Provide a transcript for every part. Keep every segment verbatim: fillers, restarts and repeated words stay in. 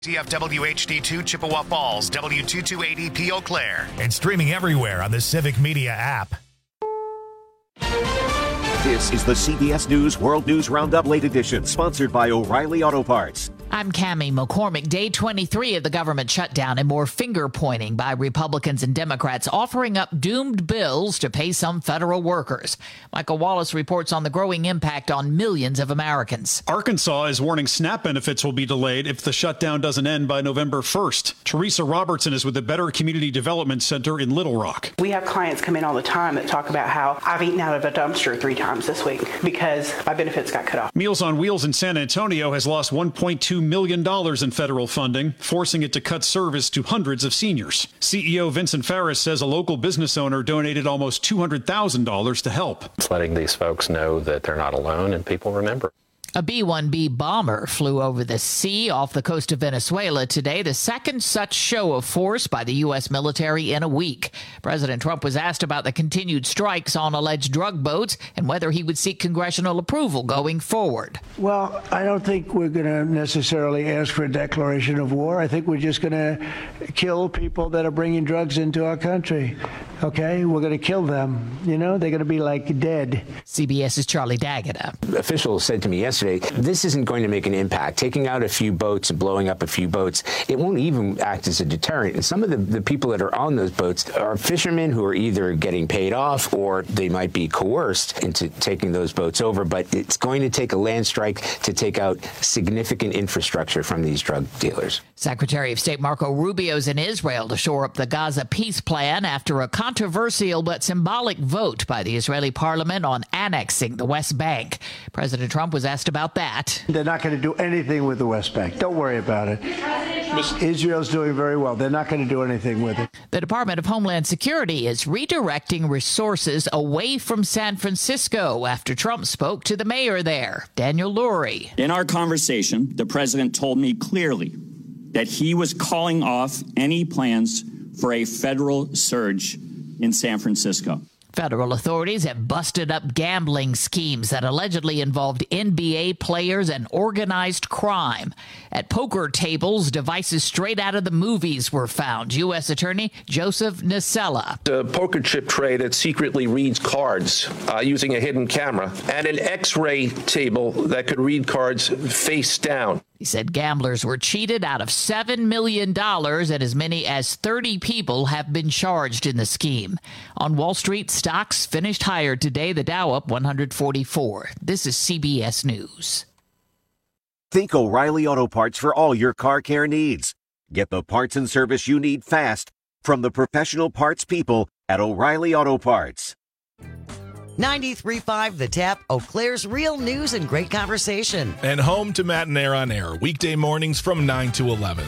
T F W H D two Chippewa Falls, W two two eight E P Eau Claire. And streaming everywhere on the Civic Media app. This is the C B S News World News Roundup Late Edition, sponsored by O'Reilly Auto Parts. I'm Cammie McCormick. Day twenty-three of the government shutdown and more finger-pointing by Republicans and Democrats offering up doomed bills to pay some federal workers. Michael Wallace reports on the growing impact on millions of Americans. Arkansas is warning SNAP benefits will be delayed if the shutdown doesn't end by November first. Teresa Robertson is with the Better Community Development Center in Little Rock. We have clients come in all the time that talk about how I've eaten out of a dumpster three times this week because my benefits got cut off. Meals on Wheels in San Antonio has lost one point two million dollars in federal funding, forcing it to cut service to hundreds of seniors. C E O Vincent Ferris says a local business owner donated almost two hundred thousand dollars to help. It's letting these folks know that they're not alone and people remember. A B one B bomber flew over the sea off the coast of Venezuela today, the second such show of force by the U S military in a week. President Trump was asked about the continued strikes on alleged drug boats and whether he would seek congressional approval going forward. Well, I don't think we're going to necessarily ask for a declaration of war. I think we're just going to kill people that are bringing drugs into our country. Okay, we're going to kill them. You know, they're going to be like dead. CBS's Charlie D'Agata. Officials said to me yesterday, this isn't going to make an impact. Taking out a few boats and blowing up a few boats, it won't even act as a deterrent. And some of the, the people that are on those boats are fishermen who are either getting paid off or they might be coerced into taking those boats over. But it's going to take a land strike to take out significant infrastructure from these drug dealers. Secretary of State Marco Rubio's in Israel to shore up the Gaza peace plan after a controversial but symbolic vote by the Israeli parliament on annexing the West Bank. President Trump was asked about that. They're not going to do anything with the West Bank. Don't worry about it. Israel's doing very well. They're not going to do anything with it. The Department of Homeland Security is redirecting resources away from San Francisco after Trump spoke to the mayor there, Daniel Lurie. In our conversation, the president told me clearly that he was calling off any plans for a federal surge in San Francisco. Federal authorities have busted up gambling schemes that allegedly involved N B A players and organized crime. At poker tables, devices straight out of the movies were found. U S Attorney Joseph Nisella. A poker chip tray that secretly reads cards uh, using a hidden camera, and an X-ray table that could read cards face down. He said gamblers were cheated out of seven million dollars and as many as thirty people have been charged in the scheme. On Wall Street, stocks finished higher today, the Dow up one hundred forty-four. This is C B S News. Think O'Reilly Auto Parts for all your car care needs. Get the parts and service you need fast from the professional parts people at O'Reilly Auto Parts. ninety-three point five The Tap, Eau Claire's real news and great conversation. And home to Matt and Air on Air, weekday mornings from nine to eleven.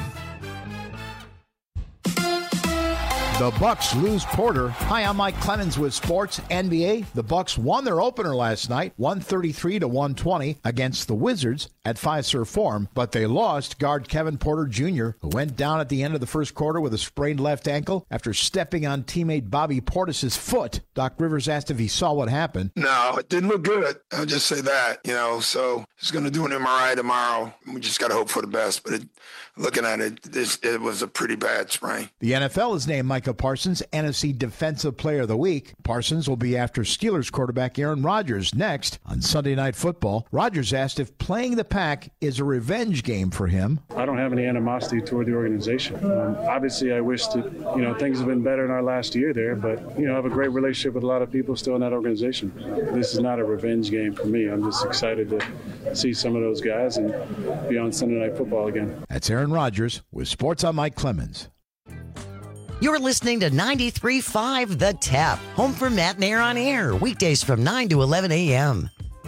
The Bucks lose Porter. Hi, I'm Mike Clemens with Sports N B A. The Bucks won their opener last night, one thirty-three to one twenty against the Wizards at Fiserv Forum, but they lost guard Kevin Porter Junior, who went down at the end of the first quarter with a sprained left ankle after stepping on teammate Bobby Portis's foot. Doc Rivers asked if he saw what happened. No, it didn't look good. I'll just say that, you know, so he's going to do an M R I tomorrow. We just got to hope for the best, but it, looking at it, this, it was a pretty bad sprain. The N F L has named Micah Parsons N F C Defensive Player of the Week. Parsons will be after Steelers quarterback Aaron Rodgers next on Sunday Night Football. Rodgers asked if playing the Pack is a revenge game for him. I don't have any animosity toward the organization. Um, obviously, I wish that, you know, things have been better in our last year there, but, you know, I have a great relationship with a lot of people still in that organization. This is not a revenge game for me. I'm just excited to see some of those guys and be on Sunday Night Football again. That's Aaron Rodgers with Sports on Mike Clemens. You're listening to ninety-three point five The Tap, home for Matt and Air on Air, weekdays from nine to eleven a.m.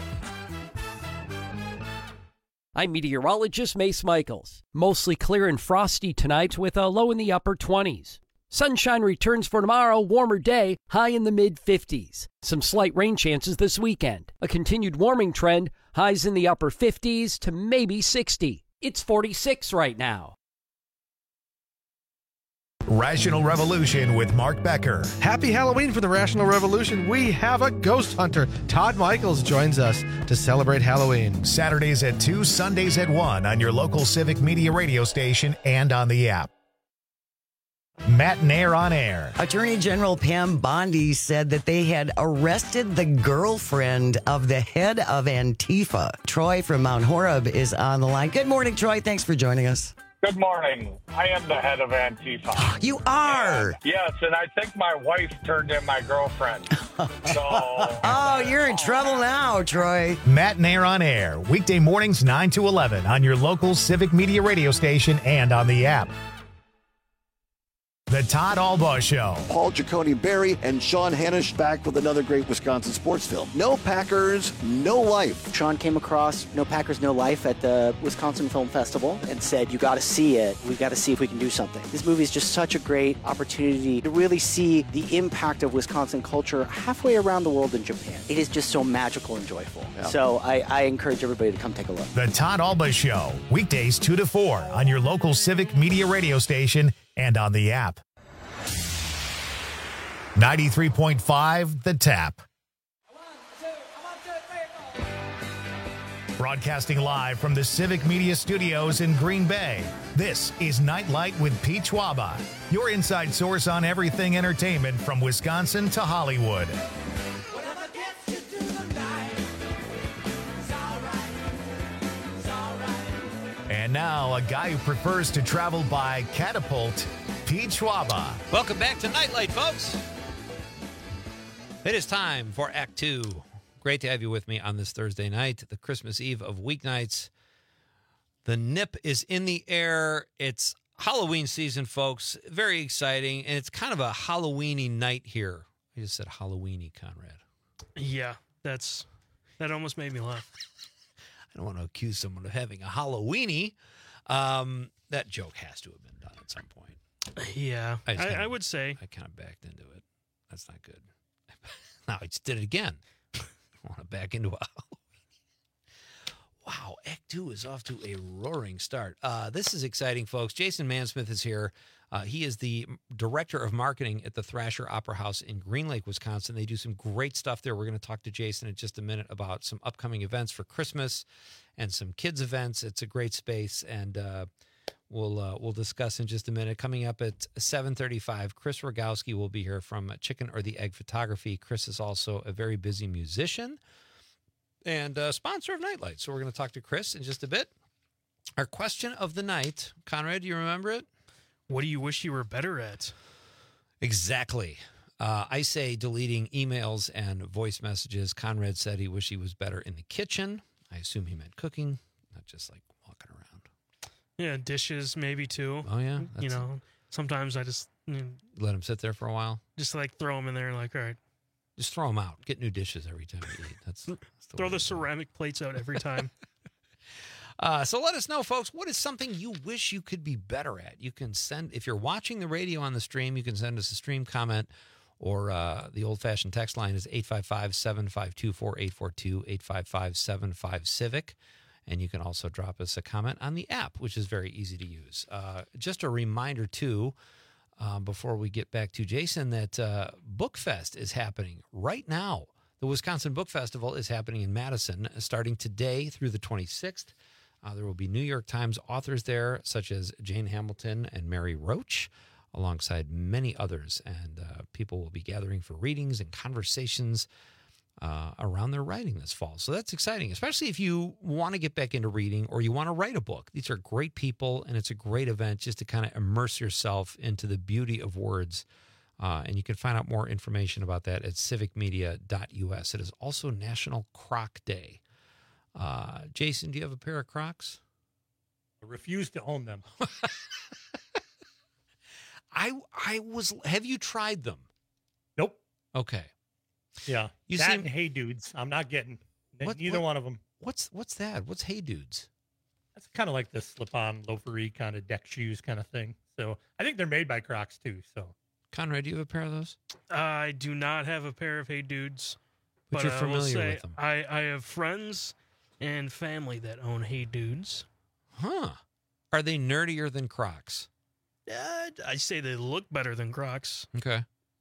I'm meteorologist Mace Michaels. Mostly clear and frosty tonight with a low in the upper twenties. Sunshine returns for tomorrow, warmer day, high in the mid-fifties. Some slight rain chances this weekend. A continued warming trend, highs in the upper fifties to maybe sixty. It's forty-six right now. Rational Revolution with Mark Becker. Happy Halloween for the Rational Revolution. We have a ghost hunter. Todd Michaels joins us to celebrate Halloween. Saturdays at two, Sundays at one on your local Civic Media radio station and on the app. Matt Nair on air. Attorney General Pam Bondi said that they had arrested the girlfriend of the head of Antifa. Troy from Mount Horeb is on the line. Good morning, Troy. Thanks for joining us. Good morning. I am the head of Antifa. You are? And, yes, and I think my wife turned in my girlfriend. So, oh, you're in trouble now, Troy. Matt Nair on air. Weekday mornings nine to eleven on your local Civic Media radio station and on the app. The Todd Albaugh Show. Paul Giacone Berry and Sean Hanisch back with another great Wisconsin sports film. No Packers, No Life. Sean came across No Packers, No Life at the Wisconsin Film Festival and said, you got to see it. We've got to see if we can do something. This movie is just such a great opportunity to really see the impact of Wisconsin culture halfway around the world in Japan. It is just so magical and joyful. Yeah. So I, I encourage everybody to come take a look. The Todd Albaugh Show. Weekdays two to four on your local Civic Media radio station and on the app. ninety-three point five The Tap. Broadcasting live from the Civic Media Studios in Green Bay, this is Nightlight with Pete Schwaba, your inside source on everything entertainment from Wisconsin to Hollywood. And now, a guy who prefers to travel by catapult, Pete Schwaba. Welcome back to Nightlight, folks. It is time for Act Two. Great to have you with me on this Thursday night, the Christmas Eve of weeknights. The nip is in the air. It's Halloween season, folks. Very exciting, and it's kind of a Halloween-y night here. I just said Halloween-y, Conrad. Yeah, that's that almost made me laugh. I don't want to accuse someone of having a Halloween-y. Um, that joke has to have been done at some point. Yeah, I, kinda, I would say. I kind of backed into it. That's not good. Now I just did it again. I want to back into a Halloween. Wow, Act Two is off to a roaring start. Uh, this is exciting, folks. Jason Mansmith is here. Uh, he is the director of marketing at the Thrasher Opera House in Green Lake, Wisconsin. They do some great stuff there. We're going to talk to Jason in just a minute about some upcoming events for Christmas and some kids events. It's a great space, and uh, we'll uh, we'll discuss in just a minute. Coming up at seven thirty-five, Chris Rogowski will be here from Chicken or the Egg Photography. Chris is also a very busy musician and a sponsor of Nightlight. So we're going to talk to Chris in just a bit. Our question of the night, Conrad, do you remember it? What do you wish you were better at? Exactly. Uh, I say deleting emails and voice messages. Conrad said he wished he was better in the kitchen. I assume he meant cooking, not just like walking around. Yeah, dishes maybe too. Oh, yeah? You know, sometimes I just... You know, let them sit there for a while? Just like throw them in there like, all right. Just throw them out. Get new dishes every time you eat. That's, that's the Throw the ceramic plates out every time. Uh, so let us know, folks, what is something you wish you could be better at? You can send, if you're watching the radio on the stream, you can send us a stream comment, or uh, the old-fashioned text line is eight five five, seven five two, four eight four two, eight five five, seven five, CIVIC. And you can also drop us a comment on the app, which is very easy to use. Uh, just a reminder, too, um, before we get back to Jason, that uh, BookFest is happening right now. The Wisconsin Book Festival is happening in Madison, starting today through the twenty-sixth. Uh, there will be New York Times authors there, such as Jane Hamilton and Mary Roach, alongside many others. And uh, people will be gathering for readings and conversations uh, around their writing this fall. So that's exciting, especially if you want to get back into reading or you want to write a book. These are great people, and it's a great event just to kind of immerse yourself into the beauty of words. Uh, and you can find out more information about that at civic media dot u s. It is also National Croc Day. Uh, Jason, do you have a pair of Crocs? I refuse to own them. I I was. Have you tried them? Nope. Okay. Yeah. You that seem, and Hey Dudes. I'm not getting what, neither what, one of them. What's what's that? What's Hey Dudes? That's kind of like the slip-on, loafery kind of deck shoes kind of thing. So I think they're made by Crocs too. So Conrad, do you have a pair of those? I do not have a pair of Hey Dudes, but, but you're I familiar will say with them. I I have friends and family that own Hey Dudes. Huh. Are they nerdier than Crocs? Uh, I say they look better than Crocs. Okay.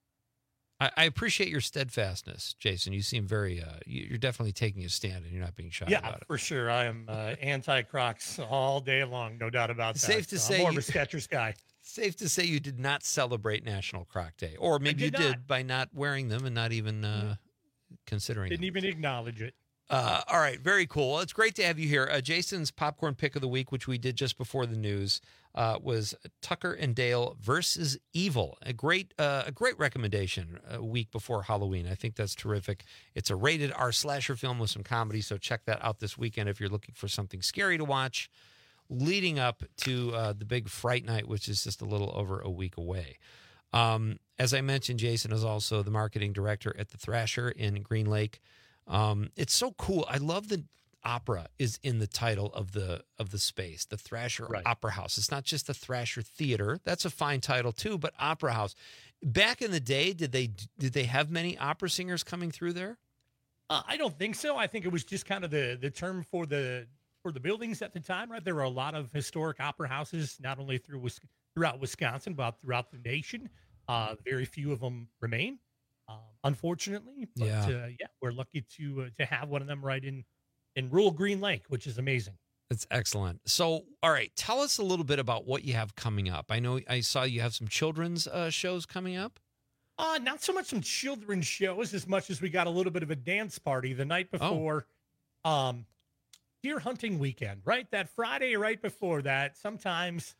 I, I appreciate your steadfastness, Jason. You seem very, uh, you- you're definitely taking a stand and you're not being shy Yeah, about it. for sure. I am uh, anti-Crocs all day long, no doubt about that. Safe to So say I'm more you- of a Skechers guy. Safe to say you did not celebrate National Croc Day, or maybe you did did not. by not wearing them and not even uh, considering Didn't them. even acknowledge it. Uh, all right, very cool. Well, it's great to have you here. Uh, Jason's popcorn pick of the week, which we did just before the news, uh, was Tucker and Dale versus Evil. A great, uh, a great recommendation a week before Halloween. I think that's terrific. It's a rated R slasher film with some comedy, so check that out this weekend if you're looking for something scary to watch, leading up to uh, the big Fright Night, which is just a little over a week away. Um, as I mentioned, Jason is also the marketing director at the Thrasher in Green Lake. Um, it's so cool. I love the opera is in the title of the of the space, the Thrasher Right. Opera House. It's not just the Thrasher Theater. That's a fine title too, but Opera House. Back in the day, did they did they have many opera singers coming through there? Uh, I don't think so. I think it was just kind of the the term for the for the buildings at the time, right? There were a lot of historic opera houses, not only through Wis- throughout Wisconsin, but throughout the nation. Uh, very few of them remain, um, unfortunately. But Yeah. uh, yeah, we're lucky to uh, to have one of them right in in rural Green Lake, which is amazing. That's excellent. So, all right, tell us a little bit about what you have coming up. I know I saw you have some children's uh, shows coming up. Uh, not so much some children's shows as much as we got a little bit of a dance party the night before um, deer hunting weekend, right? That Friday right before that, sometimes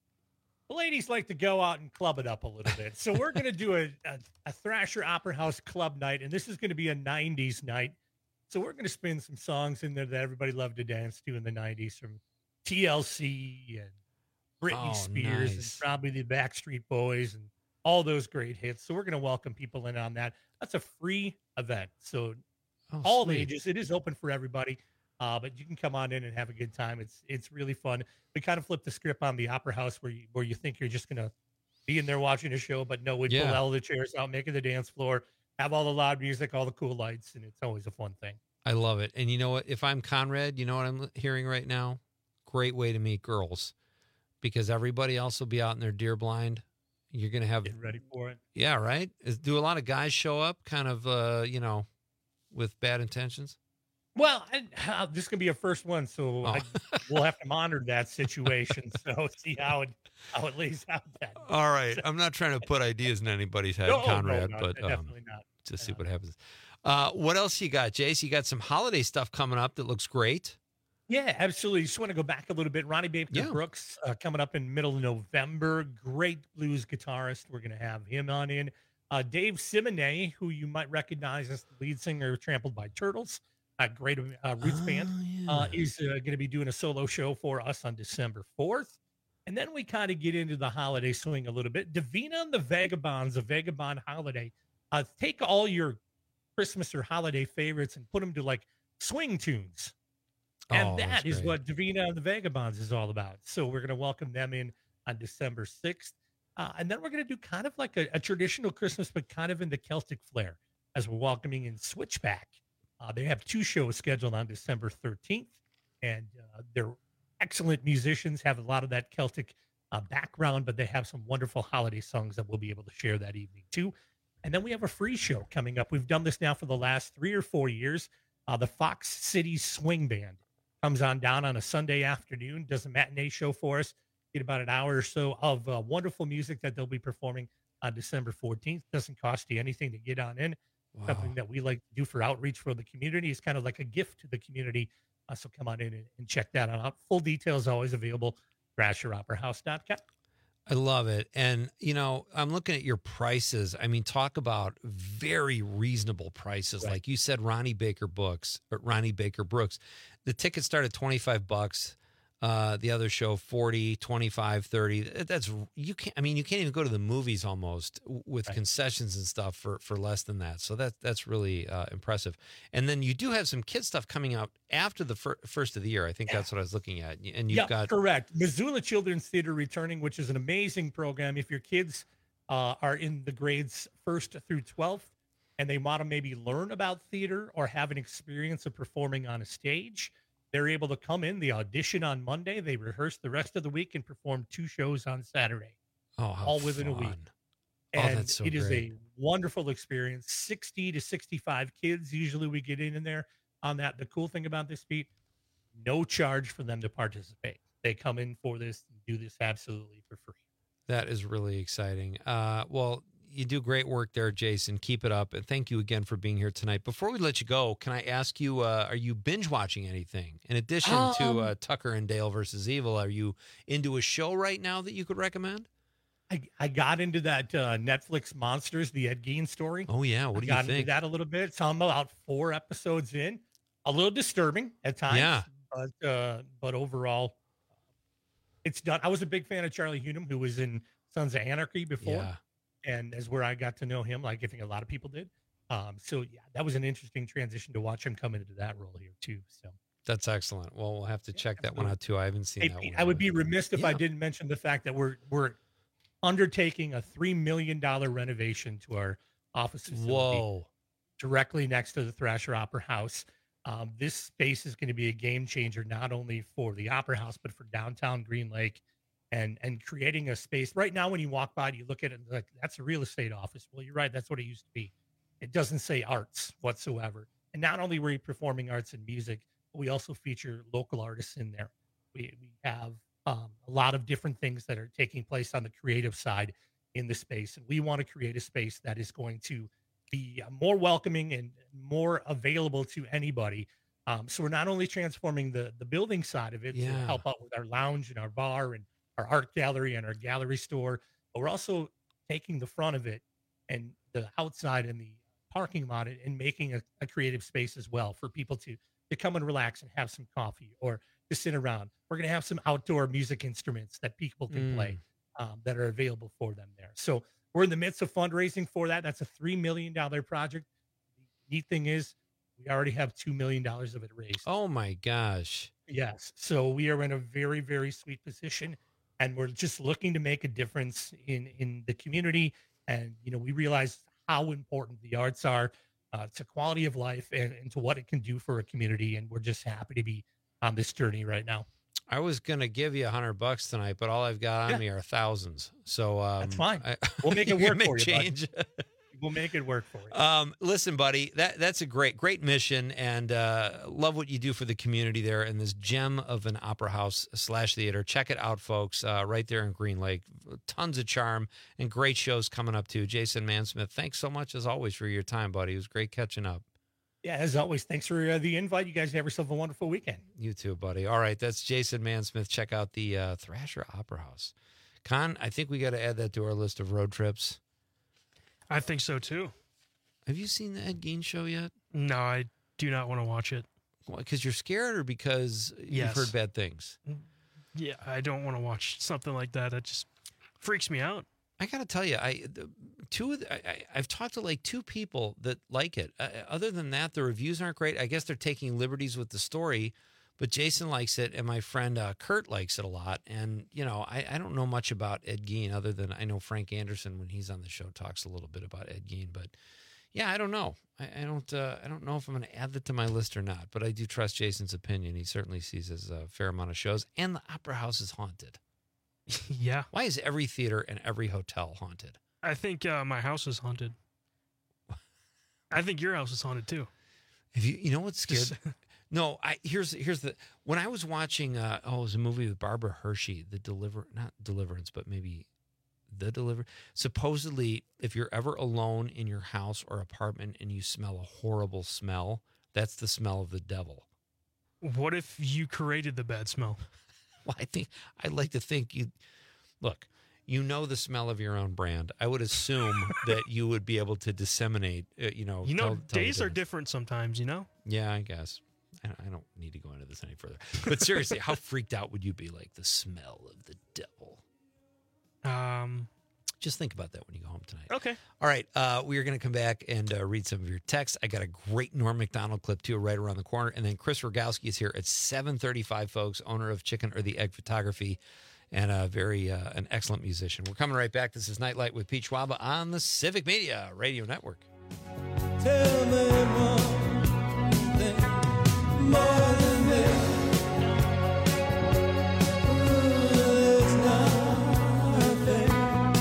the ladies like to go out and club it up a little bit. So we're going to do a, a, a Thrasher Opera House club night, and this is going to be a nineties night. So we're going to spin some songs in there that everybody loved to dance to in the nineties, from T L C and Britney Oh, Spears nice. and probably the Backstreet Boys and all those great hits. So we're going to welcome people in on that. That's a free event. So Oh, all sweet. ages, it is open for everybody. Uh, but you can come on in and have a good time. It's it's really fun. We kind of flip the script on the Opera House where you where you think you're just gonna be in there watching a show, but no, we Yeah. pull all the chairs out, make it the dance floor, have all the loud music, all the cool lights, and it's always a fun thing. I love it. And you know what? If I'm Conrad, you know what I'm hearing right now? Great way to meet girls, because everybody else will be out in their deer blind. You're going to have, Get ready for it. yeah, right? Is, do a lot of guys show up kind of, uh, you know, with bad intentions? Well, I, uh, this is gonna be a first one, so Oh. I, we'll have to monitor that situation. So see how it how it lays out. That All right. I'm not trying to put ideas in anybody's head, No, no, Conrad, no, but um, definitely not. just see what happens. Uh, what else you got, Jace? You got some holiday stuff coming up that looks great. Yeah, absolutely. Just want to go back a little bit. Ronnie Baker Yeah. Brooks uh, coming up in middle of November. Great blues guitarist. We're going to have him on in. Uh, Dave Simone, who you might recognize as the lead singer of Trampled by Turtles, a great uh, roots band, uh, is uh, going to be doing a solo show for us on December fourth. And then we kind of get into the holiday swing a little bit. Davina and the Vagabonds, a Vagabond holiday. Uh, take all your Christmas or holiday favorites and put them to like swing tunes. And Oh, that that's is great. what Davina and the Vagabonds is all about. So we're going to welcome them in on December sixth. Uh, and then we're going to do kind of like a, a traditional Christmas, but kind of in the Celtic flair as we're welcoming in Switchback. Uh, they have two shows scheduled on December thirteenth, and uh, they're excellent musicians, have a lot of that Celtic uh, background, but they have some wonderful holiday songs that we'll be able to share that evening too. And then we have a free show coming up. We've done this now for the last three or four years. Uh, the Fox City Swing Band comes on down on a Sunday afternoon, does a matinee show for us, get about an hour or so of uh, wonderful music that they'll be performing on December fourteenth. Doesn't cost you anything to get on in. Wow. Something that we like to do for outreach for the community. It's kind of like a gift to the community. Uh, so come on in and, and check that out. Full details always available, thrasher opera house dot com. I love it. And, you know, I'm looking at your prices. I mean, talk about very reasonable prices. Right. Like you said, Ronnie Baker Books, or Ronnie Baker Brooks. The tickets start at twenty-five bucks. Uh, the other show, forty, twenty-five, thirty. That's, you can't, I mean, you can't even go to the movies almost with Right. concessions and stuff for, for less than that. So that, that's really uh, impressive. And then you do have some kid stuff coming out after the fir- first of the year. I think that's what I was looking at. And you've yeah, got, correct. Missoula Children's Theater returning, which is an amazing program. If your kids uh, are in the grades first through twelfth and they want to maybe learn about theater or have an experience of performing on a stage, they're able to come in. They audition on Monday. They rehearse the rest of the week and perform two shows on Saturday. Oh, how all within fun. a week. Oh, And that's so it is great. a wonderful experience. sixty to sixty-five kids usually we get in, in there on that. The cool thing about this, Pete, no charge for them to participate. They come in for this and do this absolutely for free. That is really exciting. Uh, well, you do great work there, Jason. Keep it up. And thank you again for being here tonight. Before we let you go, can I ask you, uh, are you binge watching anything? In addition Um, to uh, Tucker and Dale versus Evil, are you into a show right now that you could recommend? I, I got into that uh, Netflix Monsters, the Ed Gein story. Oh, yeah. What I do got you think? into that a little bit. So I'm about four episodes in. A little disturbing at times. Yeah. But, uh, but overall, it's done. I was a big fan of Charlie Hunnam, who was in Sons of Anarchy before. Yeah. And that's where I got to know him, like I think a lot of people did. Um, so, yeah, that was an interesting transition to watch him come into that role here, too. So That's excellent. Well, we'll have to check that one out, too. I haven't seen Hey, that Pete, one. I would be remiss if I Yeah. didn't mention the fact that we're we're undertaking a three million dollars renovation to our office facility Whoa. directly next to the Thrasher Opera House. Um, this space is going to be a game changer, not only for the Opera House, but for downtown Green Lake, and and creating a space. Right now, when you walk by, you look at it and like, that's a real estate office. Well, you're right. That's what it used to be. It doesn't say arts whatsoever. And not only were we performing arts and music, but we also feature local artists in there. We, we have um, a lot of different things that are taking place on the creative side in the space. And we want to create a space that is going to be uh, more welcoming and more available to anybody. Um, so we're not only transforming the, the building side of it to Yeah. help out with our lounge and our bar and our art gallery and our gallery store, but we're also taking the front of it and the outside and the parking lot and making a, a creative space as well for people to, to come and relax and have some coffee or to sit around. We're going to have some outdoor music instruments that people can Mm. play um, that are available for them there. So we're in the midst of fundraising for that. That's a three million dollars project. The neat thing is we already have two million dollars of it raised. Oh, my gosh. Yes. So we are in a very, very sweet position, and we're just looking to make a difference in, in the community. And, you know, we realize how important the arts are uh, to quality of life and, and to what it can do for a community. And we're just happy to be on this journey right now. I was going to give you a hundred bucks tonight, but all I've got on Yeah. me are thousands. So um, That's fine. I, We'll make it you work make for you, bud. change. We'll make it work for you. Um, listen, buddy, that that's a great, great mission, and uh, love what you do for the community there in this gem of an opera house slash theater. Check it out, folks, uh, right there in Green Lake. Tons of charm and great shows coming up too. Jason Mansmith, thanks so much as always for your time, buddy. It was great catching up. Yeah, as always, thanks for uh, the invite. You guys have yourself a wonderful weekend. You too, buddy. All right, that's Jason Mansmith. Check out the uh, Thrasher Opera House. Con, I think we got to add that to our list of road trips. I think so too. Have you seen the Ed Gein show yet? No, I do not want to watch it. Because you're scared, or because Yes. you've heard bad things? Yeah, I don't want to watch something like that. That just freaks me out. I got to tell you, I the, two of the, I, I- I've talked to like two people that like it. Uh, other than that, the reviews aren't great. I guess they're taking liberties with the story, but Jason likes it, and my friend uh, Kurt likes it a lot. And you know, I, I don't know much about Ed Gein other than I know Frank Anderson when he's on the show talks a little bit about Ed Gein, but. Yeah, I don't know. I, I don't. Uh, I don't know if I'm going to add that to my list or not. But I do trust Jason's opinion. He certainly sees as a fair amount of shows, and the Opera House is haunted. Yeah. Why is every theater and every hotel haunted? I think uh, my house is haunted. I think your house is haunted too. If you, you know what's scared? No, I here's here's the when I was watching. Uh, oh, it was a movie with Barbara Hershey, The Deliver, not Deliverance, but maybe The Deliver. Supposedly, if you're ever alone in your house or apartment and you smell a horrible smell, that's the smell of the devil. What if you created the bad smell? Well, I think I'd like to think you look. You know the smell of your own brand. I would assume that you would be able to disseminate. Uh, you know, You know, tell- tell the days are difference. different sometimes. You know. Yeah, I guess. I don't, I don't need to go into this any further. But seriously, how freaked out would you be? Like the smell of the devil. Um, Just think about that when you go home tonight. Okay. All right. Uh, we are going to come back and uh, read some of your texts. I got a great Norm Macdonald clip, too, right around the corner. And then Chris Rogowski is here at seven thirty-five, folks, owner of Chicken or the Egg Photography and a very uh, an excellent musician. We're coming right back. This is Nightlight with Pete Schwaba on the Civic Media Radio Network. Tell me one thing more than this. There's nothing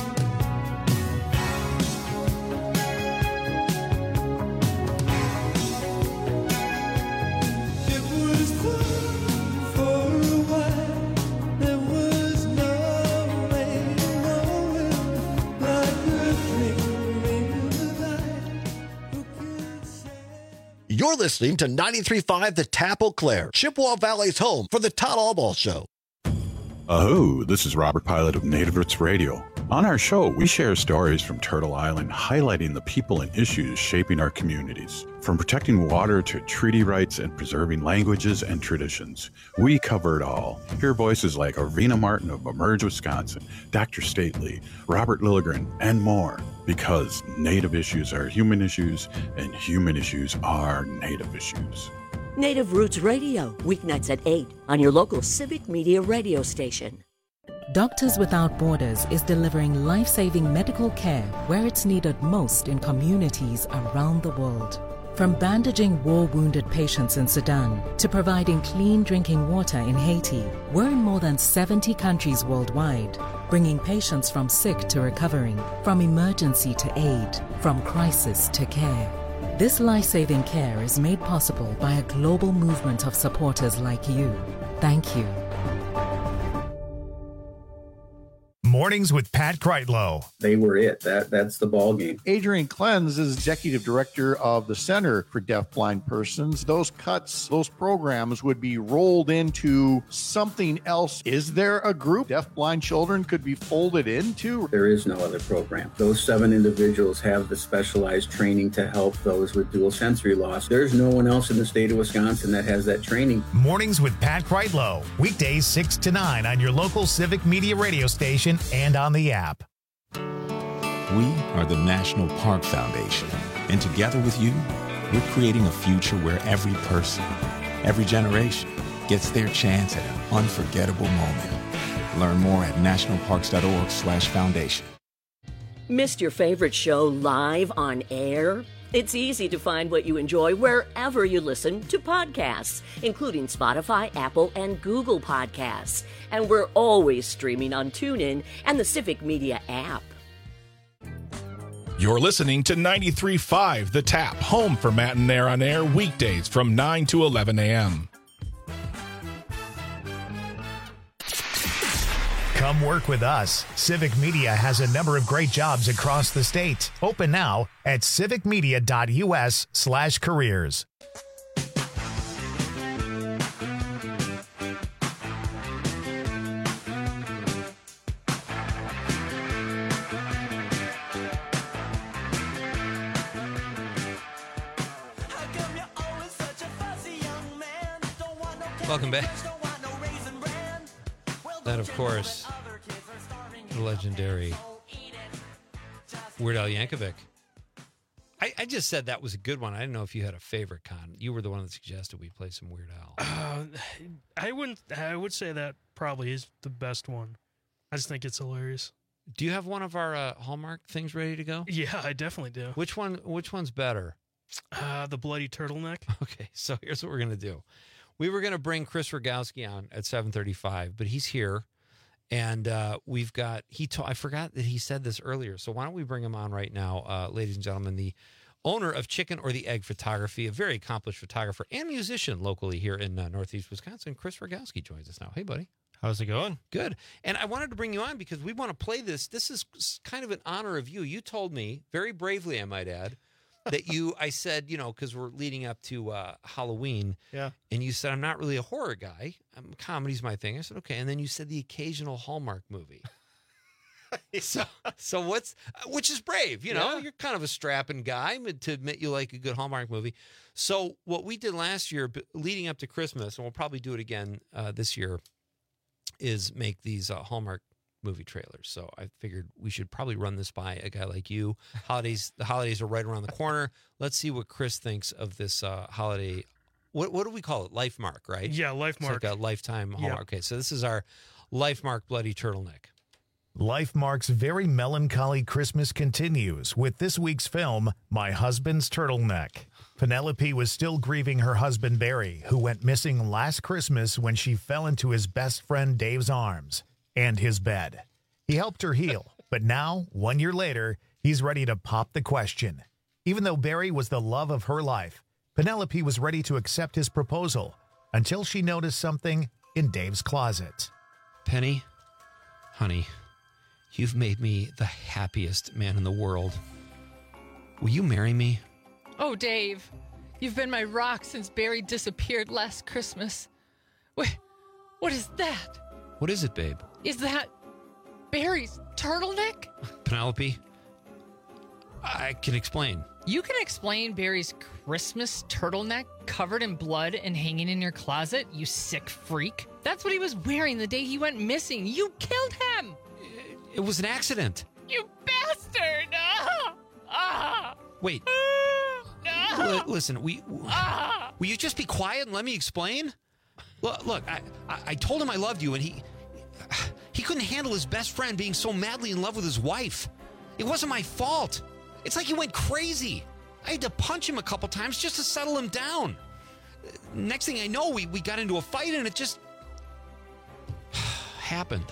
You're listening to ninety-three point five The Tap Eau Claire, Chippewa Valley's home for the Todd Allball Show. Aho, this is Robert Pilot of Native Roots Radio. On our show, we share stories from Turtle Island highlighting the people and issues shaping our communities. From protecting water to treaty rights and preserving languages and traditions, we cover it all. Hear voices like Arvina Martin of Emerge, Wisconsin, Doctor Stately, Robert Lilligren, and more. Because Native issues are human issues, and human issues are Native issues. Native Roots Radio, weeknights at eight on your local Civic Media radio station. Doctors Without Borders is delivering life-saving medical care where it's needed most in communities around the world. From bandaging war-wounded patients in Sudan to providing clean drinking water in Haiti, we're in more than seventy countries worldwide, bringing patients from sick to recovering, from emergency to aid, from crisis to care. This life-saving care is made possible by a global movement of supporters like you. Thank you. Mornings with Pat Kreitlow. They were it. That That's the ball game. Adrian Clenz is executive director of the Center for Deafblind Persons. Those cuts, those programs would be rolled into something else. Is there a group deafblind children could be folded into? There is no other program. Those seven individuals have the specialized training to help those with dual sensory loss. There's no one else in the state of Wisconsin that has that training. Mornings with Pat Kreitlow. Weekdays six to nine on your local Civic Media radio station and on the app. We are the National Park Foundation, and together with you, we're creating a future where every person, every generation, gets their chance at an unforgettable moment. Learn more at nationalparks.org slash foundation. Missed your favorite show live on air? It's easy to find what you enjoy wherever you listen to podcasts, including Spotify, Apple, and Google Podcasts. And we're always streaming on TuneIn and the Civic Media app. You're listening to ninety-three point five The Tap, home for Matt and Nair on air weekdays from nine to eleven a.m. Come work with us. Civic Media has a number of great jobs across the state. Open now at civicmedia.us slash careers. Welcome back. That, of course, the legendary Weird Al Yankovic. I, I just said that was a good one. I didn't know if you had a favorite, Con. You were the one that suggested we play some Weird Al. Uh, I wouldn't. I would say that probably is the best one. I just think it's hilarious. Do you have one of our uh, Hallmark things ready to go? Yeah, I definitely do. Which one? Which one's better? Uh, the bloody turtleneck. Okay, so here's what we're gonna do. We were gonna bring Chris Rogowski on at seven thirty-five, but he's here. And uh, we've got, he. Ta- I forgot that he said this earlier. So why don't we bring him on right now, uh, ladies and gentlemen, the owner of Chicken or the Egg Photography, a very accomplished photographer and musician locally here in uh, Northeast Wisconsin. Chris Rogowski joins us now. Hey, buddy. How's it going? Good. And I wanted to bring you on because we want to play this. This is kind of an honor of you. You told me, very bravely, I might add, that you, I said, you know, because we're leading up to uh, Halloween. Yeah. And you said, I'm not really a horror guy. Um, comedy's my thing. I said, okay. And then you said the occasional Hallmark movie. so, so what's, which is brave, you know, Yeah. you're kind of a strapping guy to admit you like a good Hallmark movie. So what we did last year, b- leading up to Christmas, and we'll probably do it again uh, this year, is make these uh, Hallmark movie trailers. So I figured we should probably run this by a guy like you. Holidays, the holidays are right around the corner. Let's see what Chris thinks of this uh, holiday. What what do we call it? Life Mark, right? Yeah, Life Mark. It's like a lifetime Hallmark. Yep. Okay, so this is our Life Mark Bloody Turtleneck. Life Mark's very melancholy Christmas continues with this week's film, My Husband's Turtleneck. Penelope was still grieving her husband, Barry, who went missing last Christmas when she fell into his best friend Dave's arms and his bed. He helped her heal, but now, one year later, he's ready to pop the question. Even though Barry was the love of her life, Penelope was ready to accept his proposal until she noticed something in Dave's closet. Penny, honey, you've made me the happiest man in the world. Will you marry me? Oh, Dave, You've been my rock since Barry disappeared last Christmas. Wait, what is that? What is it, babe? Is that Barry's turtleneck? Penelope, I can explain. You can explain Barry's Christmas turtleneck covered in blood and hanging in your closet, you sick freak. That's what he was wearing the day he went missing. You killed him. It was an accident. You bastard. Ah! Ah! Wait. Ah! L- listen, we, Ah! will you just be quiet and let me explain? Look, look I, I, I told him I loved you, and he he couldn't handle his best friend being so madly in love with his wife. It wasn't my fault. It's like he went crazy. I had to punch him a couple times just to settle him down. Next thing I know, we, we got into a fight, and it just happened.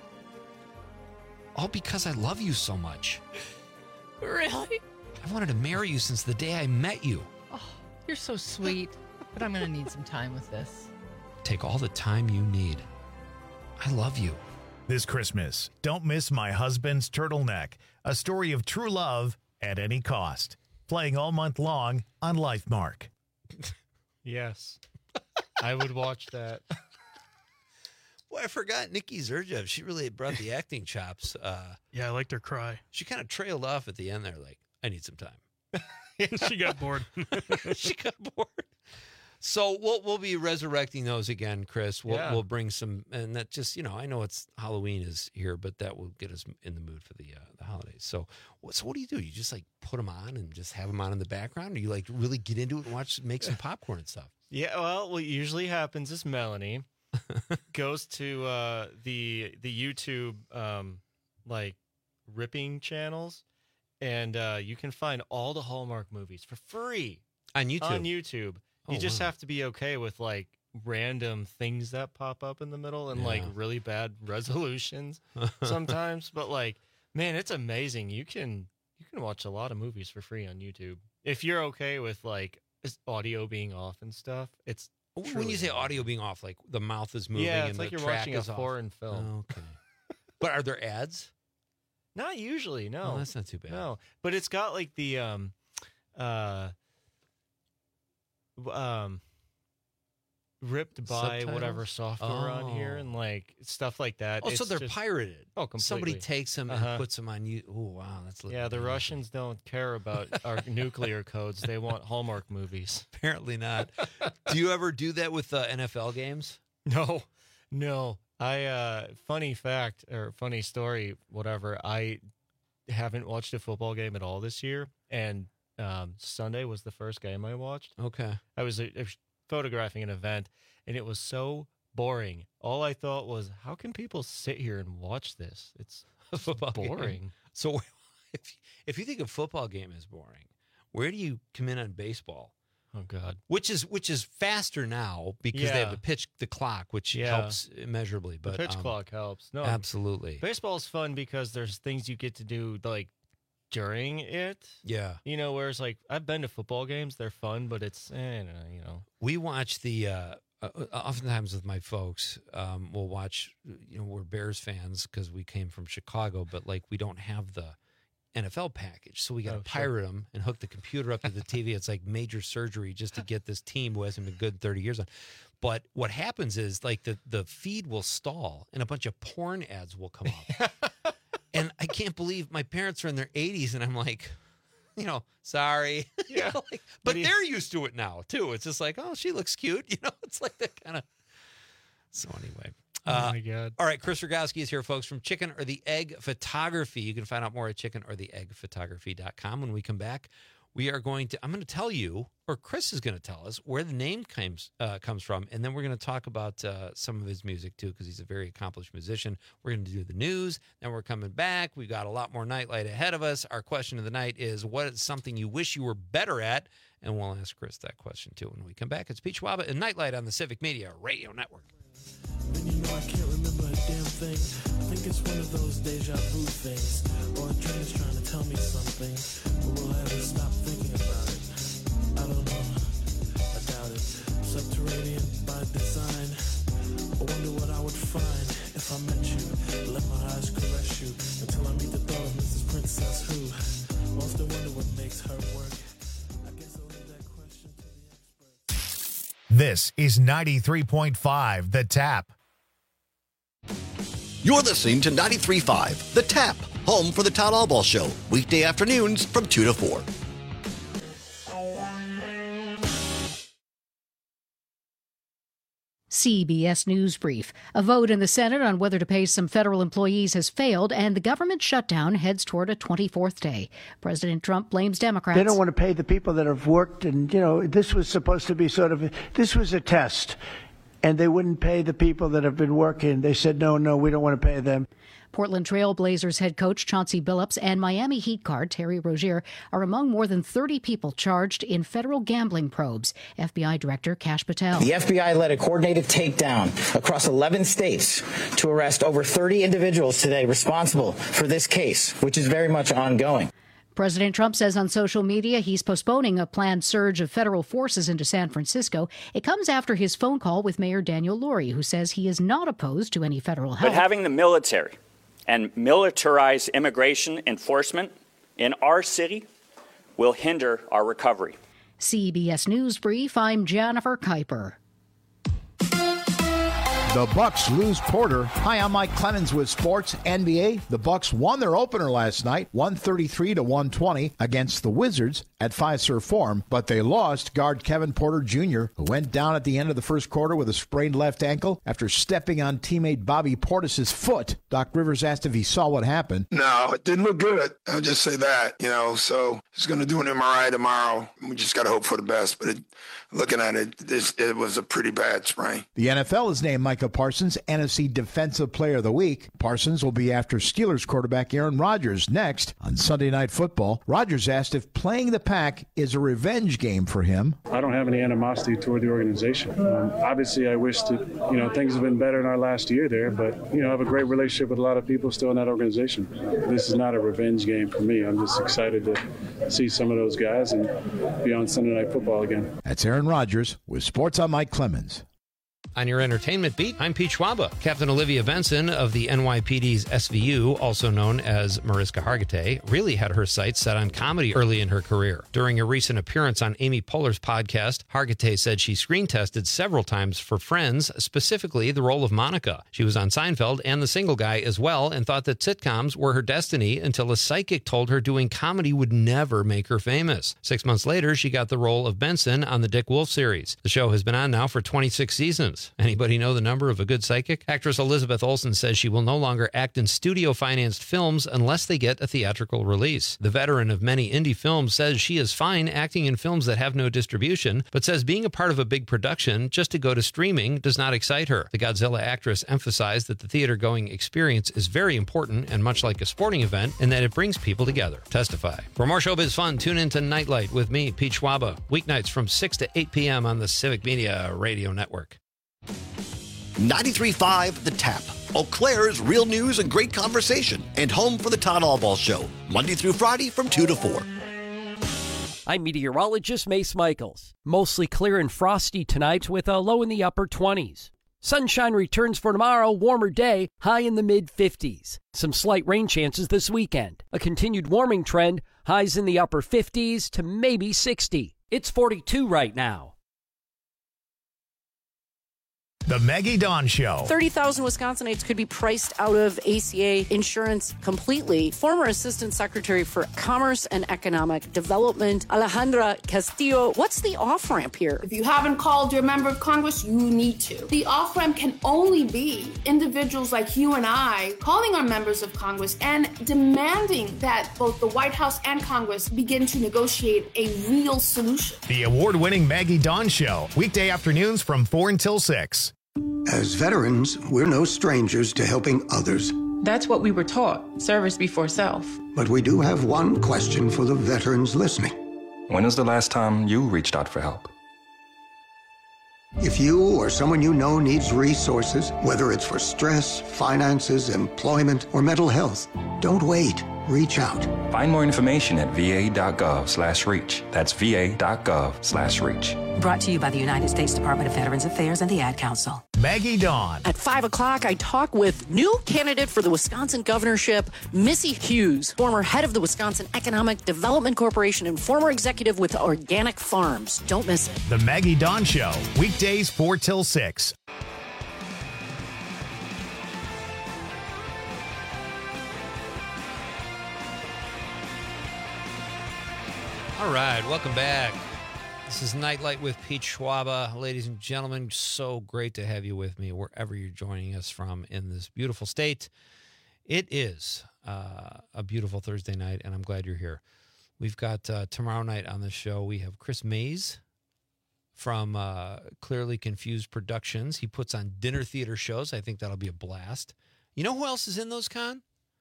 All because I love you so much. Really? I wanted to marry you since the day I met you. Oh, you're so sweet, but I'm going to need some time with this. Take all the time you need. I love you. This Christmas, don't miss My Husband's Turtleneck, a story of true love at any cost. Playing all month long on LifeMark. Yes. I would watch that. Well, I forgot Nikki Zerjev. She really brought the acting chops. Uh, yeah, I liked her cry. She kind of trailed off at the end there, like, I need some time. She got bored. She got bored. So we'll we'll be resurrecting those again, Chris. We'll Yeah. we'll bring some, and that just, you know, I know it's Halloween is here, but that will get us in the mood for the uh, the holidays. So so what do you do? You just like put them on and just have them on in the background, or you like really get into it and watch, make some popcorn and stuff? Yeah, well, what usually happens is Melanie goes to uh, the the YouTube um, like ripping channels, and uh, you can find all the Hallmark movies for free on YouTube. On YouTube, you Oh, just wow. have to be okay with like random things that pop up in the middle and like Yeah. really bad resolutions sometimes. But like, man, it's amazing. You can you can watch a lot of movies for free on YouTube if you're okay with like audio being off and stuff. It's When truly you say amazing. audio being off, like the mouth is moving, Yeah, and it's like the you're track watching a is off. foreign film. Okay, but are there ads? Not usually, no. Oh, that's not too bad. No, but it's got like the um, uh, w- um, ripped by Subtitles? whatever software on here Oh. and like stuff like that. Oh, so It's they're just- pirated. Oh, completely. Somebody takes them Uh-huh. and puts them on you. Oh, wow, that's living Yeah, the dangerously. Russians don't care about our nuclear codes. They want Hallmark movies. Apparently not. Do you ever do that with uh, N F L games? No, no. I uh funny fact or funny story, whatever. I haven't watched a football game at all this year, and um, Sunday was the first game I watched. Okay. I was uh, photographing an event, and it was so boring. All I thought was, how can people sit here and watch this? It's Football game. boring. So if if you think a football game is boring, where do you come in on baseball? Oh God. Which is which is faster now because they have Yeah. to pitch the clock, which Yeah. helps immeasurably. But the pitch um, clock helps. No, absolutely. Baseball's fun because there's things you get to do like during it. Yeah. You know, whereas like I've been to football games, they're fun, but it's eh, you know. We watch the uh, uh, oftentimes with my folks. Um, we'll watch. You know, we're Bears fans because we came from Chicago, but like we don't have the N F L package, so we got to Oh, sure. pirate them and hook the computer up to the T V. It's like major surgery just to get this team who hasn't been good in thirty years on. But what happens is like the the feed will stall and a bunch of porn ads will come up. And I can't believe my parents are in their eighties, and I'm like, you know, sorry. Yeah. You know, like, but they're used to it now too. It's just like, oh, she looks cute. You know, it's like that kind of. So anyway. Oh my God. All right, Chris Rogowski is here, folks, from Chicken or the Egg Photography. You can find out more at chicken or the egg photography dot com. When we come back, we are going to, I'm going to tell you, or Chris is going to tell us where the name comes uh, comes from, and then we're going to talk about uh, some of his music, too, because he's a very accomplished musician. We're going to do the news, then we're coming back. We've got a lot more Nightlight ahead of us. Our question of the night is, what is something you wish you were better at? And we'll ask Chris that question, too, when we come back. It's Peach Waba and Nightlight on the Civic Media Radio Network. And you know I can't remember a damn thing. I think it's one of those deja vu things. Or a dream is trying to tell me something. But will I ever stop thinking about it? I don't know. I doubt it. Subterranean by design. I wonder what I would find if I met you. Let my eyes caress you until I meet the thought of Missus Princess who. Often wonder what makes her work. I guess I'll leave that question to the This is ninety-three point five The Tap. You're listening to ninety-three point five The Tap, home for the Todd Albaugh Show, weekday afternoons from two to four. C B S News Brief. A vote in the Senate on whether to pay some federal employees has failed, and the government shutdown heads toward a twenty-fourth day. President Trump blames Democrats. They don't want to pay the people that have worked, and, you know, this was supposed to be sort of, this was a test, and they wouldn't pay the people that have been working. They said, no, no, we don't want to pay them. Portland Trail Blazers head coach Chauncey Billups and Miami Heat guard Terry Rozier are among more than thirty people charged in federal gambling probes. F B I Director Kash Patel. The F B I led a coordinated takedown across eleven states to arrest over thirty individuals today responsible for this case, which is very much ongoing. President Trump says on social media he's postponing a planned surge of federal forces into San Francisco. It comes after his phone call with Mayor Daniel Lurie, who says he is not opposed to any federal help. But having the military and militarized immigration enforcement in our city will hinder our recovery. C B S News Brief, I'm Jennifer Kuiper. The Bucks lose Porter. Hi, I'm Mike Clemens with Sports N B A. The Bucks won their opener last night, one thirty-three to one twenty against the Wizards at Fiserv Forum, but they lost guard Kevin Porter Junior, who went down at the end of the first quarter with a sprained left ankle after stepping on teammate Bobby Portis's foot. Doc Rivers asked if he saw what happened. No, it didn't look good. I'll just say that, you know, so he's going to do an M R I tomorrow. We just got to hope for the best, but it, looking at it, this, it was a pretty bad sprain. The N F L has named Micah Parsons N F C Defensive Player of the Week. Parsons will be after Steelers quarterback Aaron Rodgers next on Sunday Night Football. Rodgers asked if playing the Pack is a revenge game for him. I don't have any animosity toward the organization. Um, obviously, I wish that, you know, things have been better in our last year there, but, you know, I have a great relationship with a lot of people still in that organization. This is not a revenge game for me. I'm just excited to see some of those guys and be on Sunday Night Football again. That's Aaron Rodgers with Sports on Mike Clemens. On your entertainment beat, I'm Pete Schwaba. Captain Olivia Benson of the N Y P D's S V U, also known as Mariska Hargitay, really had her sights set on comedy early in her career. During a recent appearance on Amy Poehler's podcast, Hargitay said she screen tested several times for Friends, specifically the role of Monica. She was on Seinfeld and The Single Guy as well, and thought that sitcoms were her destiny until a psychic told her doing comedy would never make her famous. Six months later, she got the role of Benson on the Dick Wolf series. The show has been on now for twenty-six seasons. Anybody know the number of a good psychic? Actress Elizabeth Olsen says she will no longer act in studio-financed films unless they get a theatrical release. The veteran of many indie films says she is fine acting in films that have no distribution, but says being a part of a big production just to go to streaming does not excite her. The Godzilla actress emphasized that the theater-going experience is very important and much like a sporting event, and that it brings people together. Testify. For more showbiz fun, tune in to Nightlight with me, Pete Schwaba, weeknights from six to eight p.m. on the Civic Media Radio Network. ninety-three point five The Tap, Eau Claire's real news and great conversation, and home for the Todd Albaugh Show, Monday through Friday from two to four. I'm meteorologist Mace Michaels. Mostly clear and frosty tonight with a low in the upper twenties. Sunshine returns for tomorrow, warmer day, high in the mid fifties. Some slight rain chances this weekend. A continued warming trend, highs in the upper fifties to maybe sixty. It's forty-two right now. The Maggie Dawn Show. thirty thousand Wisconsinites could be priced out of A C A insurance completely. Former Assistant Secretary for Commerce and Economic Development, Alejandra Castillo, what's the off-ramp here? If you haven't called your member of Congress, you need to. The off-ramp can only be individuals like you and I calling our members of Congress and demanding that both the White House and Congress begin to negotiate a real solution. The award-winning Maggie Dawn Show, weekday afternoons from four until six. As veterans, we're no strangers to helping others. That's what we were taught, service before self. But we do have one question for the veterans listening. When is the last time you reached out for help? If you or someone you know needs resources, whether it's for stress, finances, employment, or mental health, don't wait. Reach out. Find more information at va.gov slash reach. That's va.gov slash reach. Brought to you by the United States Department of Veterans Affairs and the Ad Council. Maggie Dawn. At five o'clock, I talk with new candidate for the Wisconsin governorship, Missy Hughes, former head of the Wisconsin Economic Development Corporation and former executive with Organic Farms. Don't miss it. The Maggie Dawn Show, weekdays four till six. All right, welcome back. This is Nightlight with Pete Schwaba. Ladies and gentlemen, so great to have you with me wherever you're joining us from in this beautiful state. It is uh, a beautiful Thursday night, and I'm glad you're here. We've got uh, tomorrow night on the show, we have Chris Mays from uh, Clearly Confused Productions. He puts on dinner theater shows. I think that'll be a blast. You know who else is in those, Con?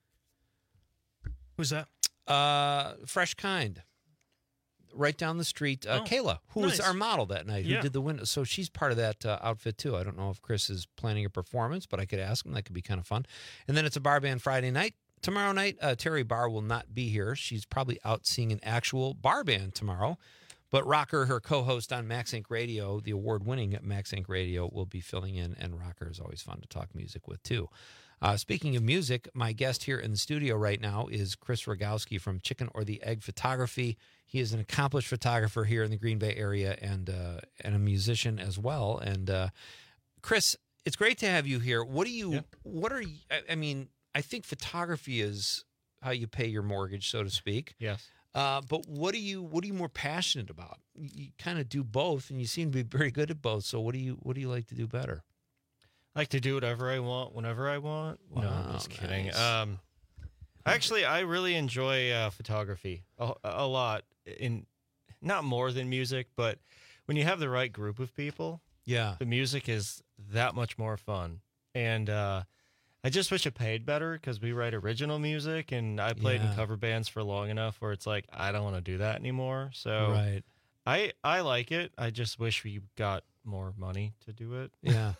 Who's that? Uh, Fresh Kind. Right down the street, uh, Oh, Kayla, who nice. was our model that night, who Yeah. did the window. So she's part of that uh, outfit, too. I don't know if Chris is planning a performance, but I could ask him. That could be kind of fun. And then it's a bar band Friday night. Tomorrow night, uh, Terry Barr will not be here. She's probably out seeing an actual bar band tomorrow. But Rocker, her co-host on Max Inc Radio, the award-winning Max Inc Radio, will be filling in. And Rocker is always fun to talk music with, too. Uh, speaking of music, my guest here in the studio right now is Chris Rogowski from Chicken or the Egg Photography. He is an accomplished photographer here in the Green Bay area and uh, and a musician as well. And uh, Chris, it's great to have you here. What do you? Yeah. What are you? I, I mean, I think photography is how you pay your mortgage, so to speak. Yes. Uh, but what are you? What are you more passionate about? You, you kind of do both, and you seem to be very good at both. So what do you? What do you like to do better? I like to do whatever I want, whenever I want. Wow, no, I'm just kidding. nice. Um, actually, I really enjoy uh, photography a, a lot. In not more than music, but when you have the right group of people, yeah, the music is that much more fun. And uh, I just wish it paid better because we write original music, and I played Yeah. in cover bands for long enough where it's like I don't want to do that anymore. So Right. I I like it. I just wish we got more money to do it. Yeah.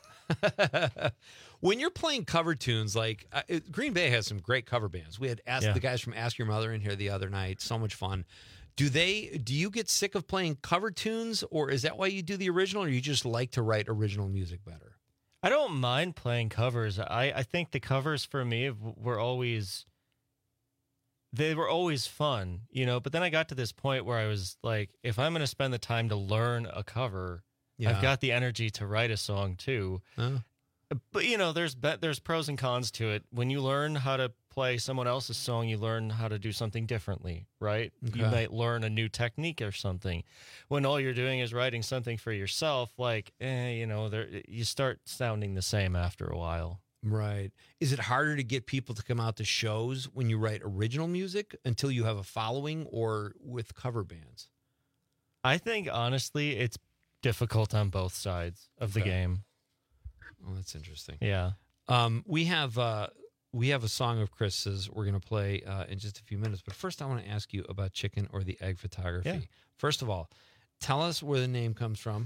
When you're playing cover tunes, like uh, it- Green Bay has some great cover bands. We had asked Yeah. the guys from Ask Your Mother in here the other night. So much fun. Do they? Do you get sick of playing cover tunes, or is that why you do the original, or you just like to write original music better? I don't mind playing covers. I, I think the covers for me w- were always they were always fun, you know, but then I got to this point where I was like, if I'm going to spend the time to learn a cover, Yeah. I've got the energy to write a song too. Huh? But you know, there's be- there's pros and cons to it. When you learn how to play someone else's song, you learn how to do something differently, right? You Okay. might learn a new technique or something. When all you're doing is writing something for yourself, like, eh, you know, there you start sounding the same after a while. Right. Is it harder to get people to come out to shows when you write original music until you have a following, or with cover bands? I think honestly, it's difficult on both sides of the Okay. game. Oh, that's interesting. Yeah. Um, we have uh, we have a song of Chris's we're going to play uh, in just a few minutes. But first, I want to ask you about Chicken or the Egg Photography. Yeah. First of all, tell us where the name comes from.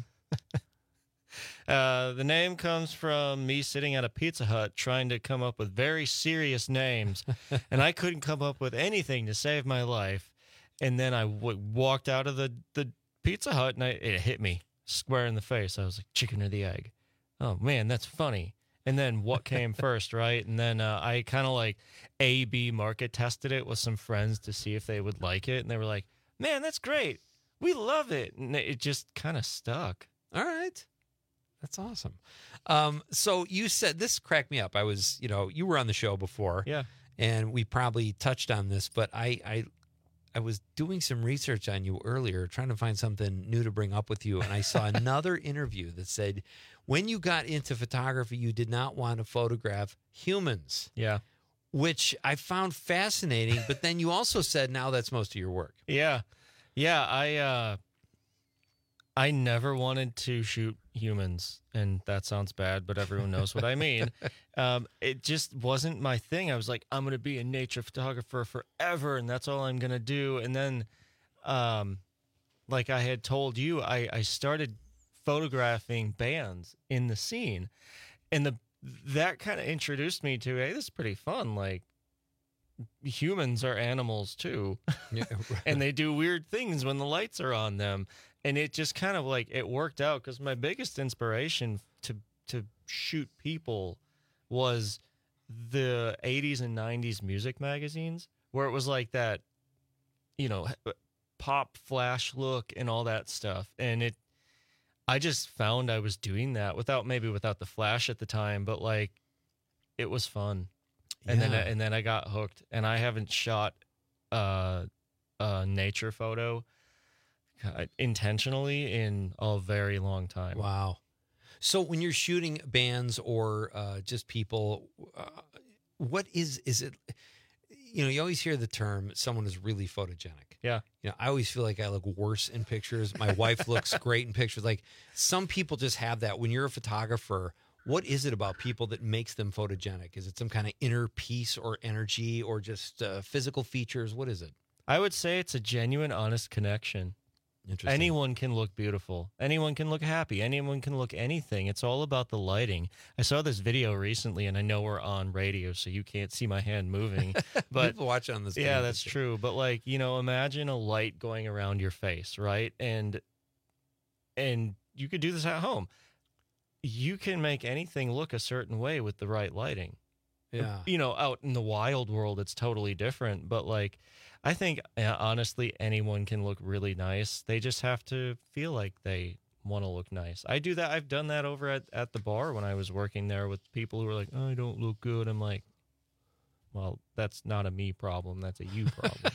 Uh, the name comes from me sitting at a Pizza Hut trying to come up with very serious names, and I couldn't come up with anything to save my life. And then I w- walked out of the, the Pizza Hut, and I, it hit me square in the face. I was like, chicken or the egg? Oh, man, that's funny. And then what came first, right? And then uh, I kind of like A B market tested it with some friends to see if they would like it. And they were like, man, that's great. We love it. And it just kind of stuck. All right. That's awesome. Um, so you said, this cracked me up. I was, you know, you were on the show before. Yeah. And we probably touched on this, but I, I, I was doing some research on you earlier, trying to find something new to bring up with you. And I saw another interview that said, when you got into photography, you did not want to photograph humans. Yeah. Which I found fascinating. But then you also said now that's most of your work. Yeah. Yeah. I, uh, I never wanted to shoot humans, and that sounds bad, but everyone knows what I mean. Um, it just wasn't my thing. I was like, I'm going to be a nature photographer forever, and that's all I'm going to do. And then, um, like I had told you, I, I started photographing bands in the scene, and the that kind of introduced me to, hey, this is pretty fun. Like, humans are animals too. Yeah, right. And they do weird things when the lights are on them. And it just kind of like, it worked out because my biggest inspiration to to shoot people was the eighties and nineties music magazines, where it was like that, you know, pop flash look and all that stuff. And it, I just found I was doing that without, maybe without the flash at the time, but like, it was fun. And Yeah. then, and then I got hooked, and I haven't shot uh, a nature photo intentionally in a very long time. Wow. So when you're shooting bands or uh, just people, uh, what is, is it, you know, you always hear the term, someone is really photogenic. Yeah. You know, I always feel like I look worse in pictures. My wife looks great in pictures. Like some people just have that. When you're a photographer, what is it about people that makes them photogenic? Is it some kind of inner peace or energy or just uh, physical features? What is it? I would say it's a genuine, honest connection. Interesting. Anyone can look beautiful. Anyone can look happy. Anyone can look anything. It's all about the lighting. I saw this video recently, and I know we're on radio, so you can't see my hand moving. But people watch on this. Yeah, that's true. But like, you know, imagine a light going around your face, right? And and you could do this at home. You can make anything look a certain way with the right lighting. Yeah. You know, out in the wild world, it's totally different. But like, I think uh, honestly, anyone can look really nice. They just have to feel like they want to look nice. I do that. I've done that over at, at the bar when I was working there with people who were like, oh, I don't look good. I'm like, well, that's not a me problem. That's a you problem.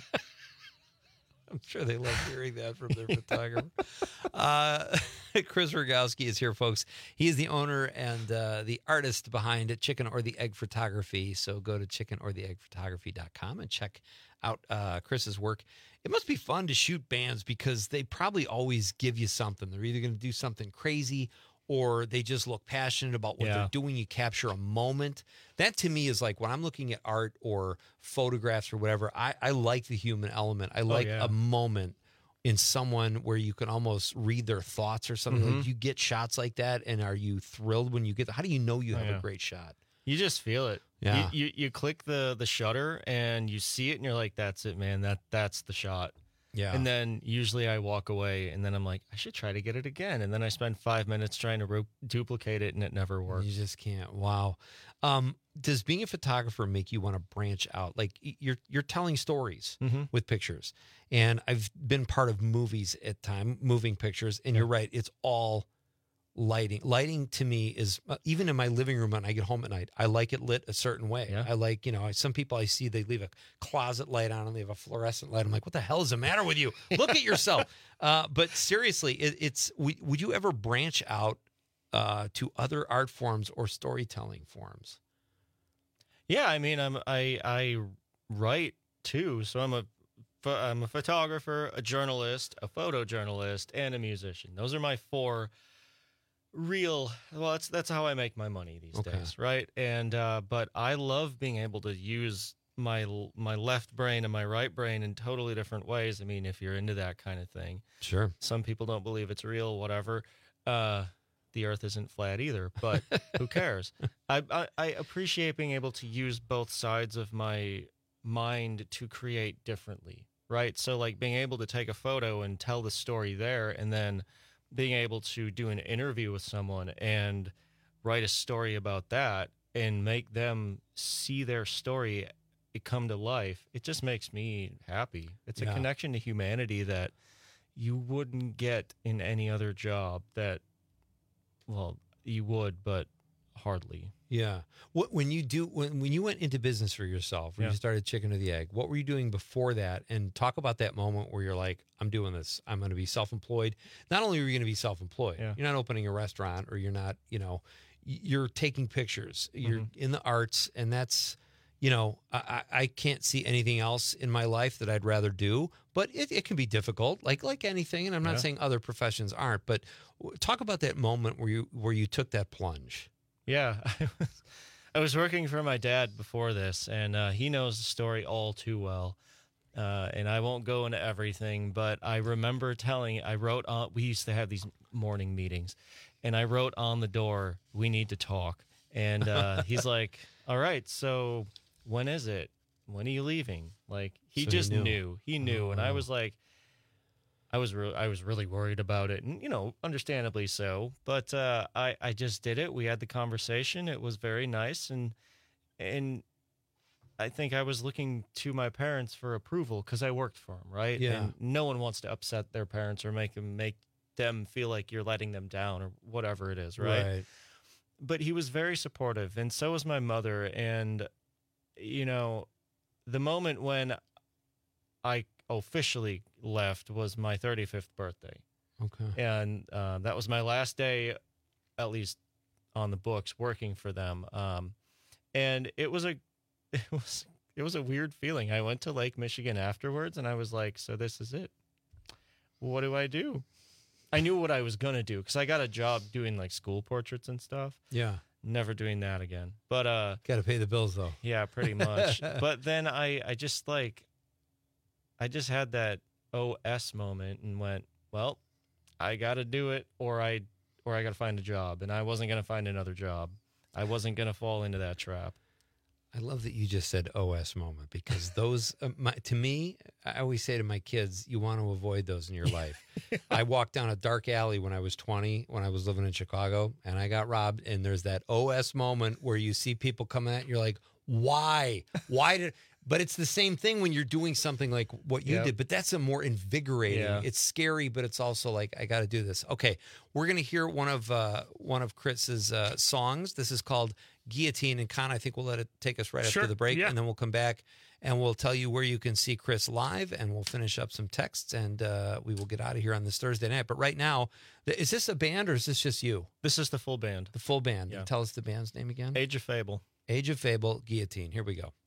I'm sure they love hearing that from their photographer. Uh, Chris Rogowski is here, folks. He is the owner and uh, the artist behind Chicken or the Egg Photography. So go to chicken or the egg photography dot com and check out uh, Chris's work. It must be fun to shoot bands because they probably always give you something. They're either going to do something crazy or they just look passionate about what Yeah. they're doing. You capture a moment. That to me is like when I'm looking at art or photographs or whatever, I, I like the human element. I like yeah. a moment in someone where you can almost read their thoughts or something. Mhm. Like you get shots like that, and are you thrilled when you get, how do you know you Oh, have yeah. a great shot? You just feel it. Yeah. You, you you click the the shutter and you see it and you're like, that's it, man. That that's the shot. Yeah. And then usually I walk away and then I'm like, I should try to get it again. And then I spend five minutes trying to ru- duplicate it and it never works. You just can't. Wow. Um, does being a photographer make you want to branch out? Like y- you're you're telling stories Mhm. with pictures, and I've been part of movies at time, moving pictures, and you're right. It's all lighting. Lighting to me is uh, even in my living room when I get home at night, I like it lit a certain way. Yeah. I like, you know, some people I see, they leave a closet light on and they have a fluorescent light. I'm like, what the hell is the matter with you? Look at yourself. Uh, but seriously, it, it's, w- would you ever branch out uh, to other art forms or storytelling forms? Yeah, I mean, I'm I I write too, so I'm a pho- I'm a photographer, a journalist, a photojournalist, and a musician. Those are my four real. Well, that's that's how I make my money these Okay. days, right? And uh, but I love being able to use my l- my left brain and my right brain in totally different ways. I mean, if you're into that kind of thing, Sure. some people don't believe it's real, whatever. Uh, the earth isn't flat either, but who cares? I, I, I appreciate being able to use both sides of my mind to create differently, right? So like being able to take a photo and tell the story there, and then being able to do an interview with someone and write a story about that and make them see their story come to life. It just makes me happy. It's a Yeah. connection to humanity that you wouldn't get in any other job that, well, you would, but hardly. Yeah. What when you do when when you went into business for yourself, when Yeah. you started Chicken or the Egg, what were you doing before that? And talk about that moment where you're like, I'm doing this. I'm going to be self-employed. Not only are you going to be self-employed, Yeah. you're not opening a restaurant, or you're not, you know, y- you're taking pictures. You're Mm-hmm. in the arts, and that's, you know, I, I I can't see anything else in my life that I'd rather do. But it, it can be difficult, like like anything. And I'm not Yeah. saying other professions aren't. But w- talk about that moment where you where you took that plunge. Yeah, I was, I was working for my dad before this, and uh, he knows the story all too well. Uh, and I won't go into everything, but I remember telling, I wrote on, we used to have these morning meetings, and I wrote on the door, we need to talk. And uh, he's like, all right, so when is it? when are you leaving? Like, he So he just knew. knew. He knew. Oh, and I wow. was like, I was re- I was really worried about it, and you know, understandably so. But uh, I I just did it. We had the conversation. It was very nice, and and I think I was looking to my parents for approval because I worked for them, right? Yeah. And no one wants to upset their parents or make them make them feel like you're letting them down or whatever it is, right? Right. But he was very supportive, and so was my mother. And you know, the moment when I officially left was my thirty-fifth birthday. Okay. And uh, that was my last day, at least on the books, working for them. Um, and it was a, it was, it was a weird feeling. I went to Lake Michigan afterwards, and I was like, "So this is it. What do I do?" I knew what I was gonna do because I got a job doing like school portraits and stuff. Yeah. Never doing that again. But uh, got to pay the bills though. Yeah, pretty much. But then I, I just like. I just had that O S moment and went, well, I got to do it or I or I got to find a job. And I wasn't going to find another job. I wasn't going to fall into that trap. I love that you just said O S moment because those, uh, my, to me, I always say to my kids, you want to avoid those in your life. I walked down a dark alley when I was twenty, when I was living in Chicago, and I got robbed. And there's that O S moment where you see people coming at you, you're like, why? Why did... But it's the same thing when you're doing something like what you Yep. did, but that's a more invigorating. Yeah. It's scary, but it's also like, I got to do this. Okay, we're going to hear one of uh, one of Chris's uh, songs. This is called Guillotine. And Con, I think we'll let it take us right Sure, after the break, yeah. and then we'll come back and we'll tell you where you can see Chris live, and we'll finish up some texts, and uh, we will get out of here on this Thursday night. But right now, th- is this a band or is this just you? This is the full band. The full band. Yeah. And tell us the band's name again. Age of Fable. Age of Fable, Guillotine. Here we go.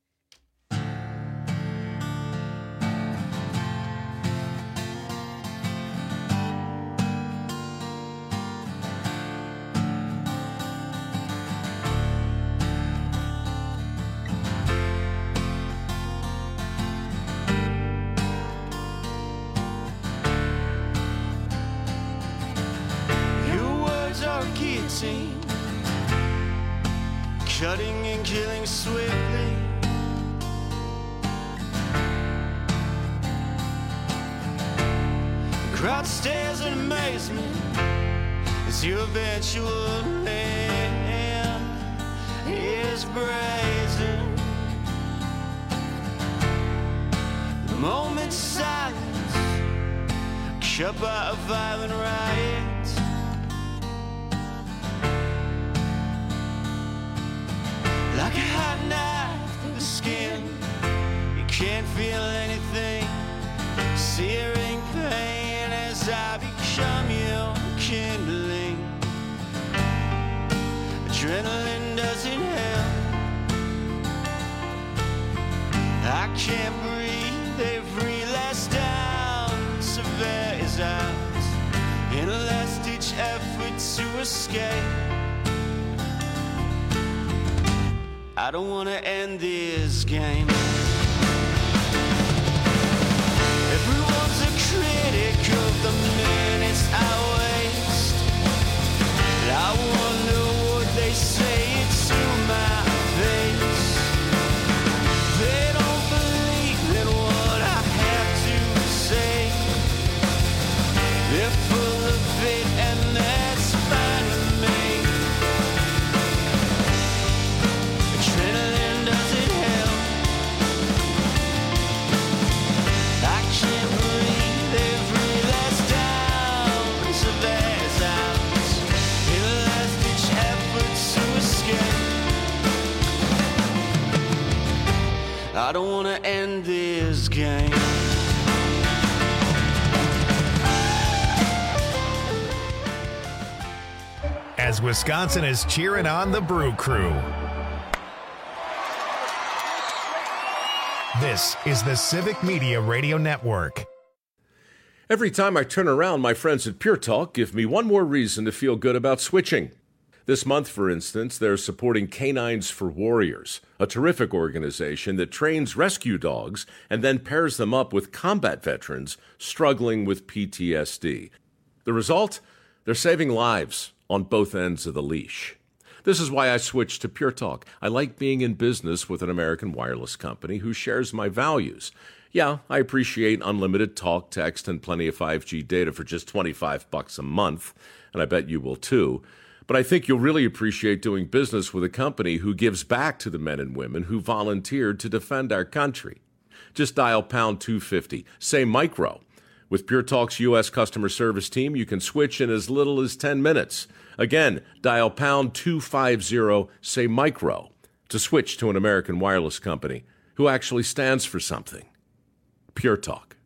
Your words are guillotine, cutting and killing swiftly. The crowd stares in amazement as your eventual end is brazen. The moment's silence, cut by a violent riot. Like a hot knife through the skin, you can't feel anything. Searing pain as I become your kindling. Adrenaline doesn't help. I can't breathe every last ounce of air is out in a last-ditch effort to escape. I don't want to end this game. Everyone's a critic of the minutes I waste. I wonder what they say to my face. They don't believe in what I have to say. They're full of it and that's fine with me. Adrenaline doesn't help. I can't breathe every last ounce of air's out in a last-ditch effort to escape. I don't want to end this game. As Wisconsin is cheering on the Brew Crew. This is the Civic Media Radio Network. Every time I turn around, my friends at Pure Talk give me one more reason to feel good about switching. This month, for instance, they're supporting Canines for Warriors, a terrific organization that trains rescue dogs and then pairs them up with combat veterans struggling with P T S D. The result? They're saving lives on both ends of the leash. This is why I switched to Pure Talk. I like being in business with an American wireless company who shares my values. Yeah, I appreciate unlimited talk, text, and plenty of five G data for just twenty-five bucks a month, and I bet you will too. But I think you'll really appreciate doing business with a company who gives back to the men and women who volunteered to defend our country. Just dial pound two fifty, say micro. With Pure Talk's U S customer service team, you can switch in as little as ten minutes. Again, dial pound two fifty, say micro, to switch to an American wireless company who actually stands for something. Pure Talk.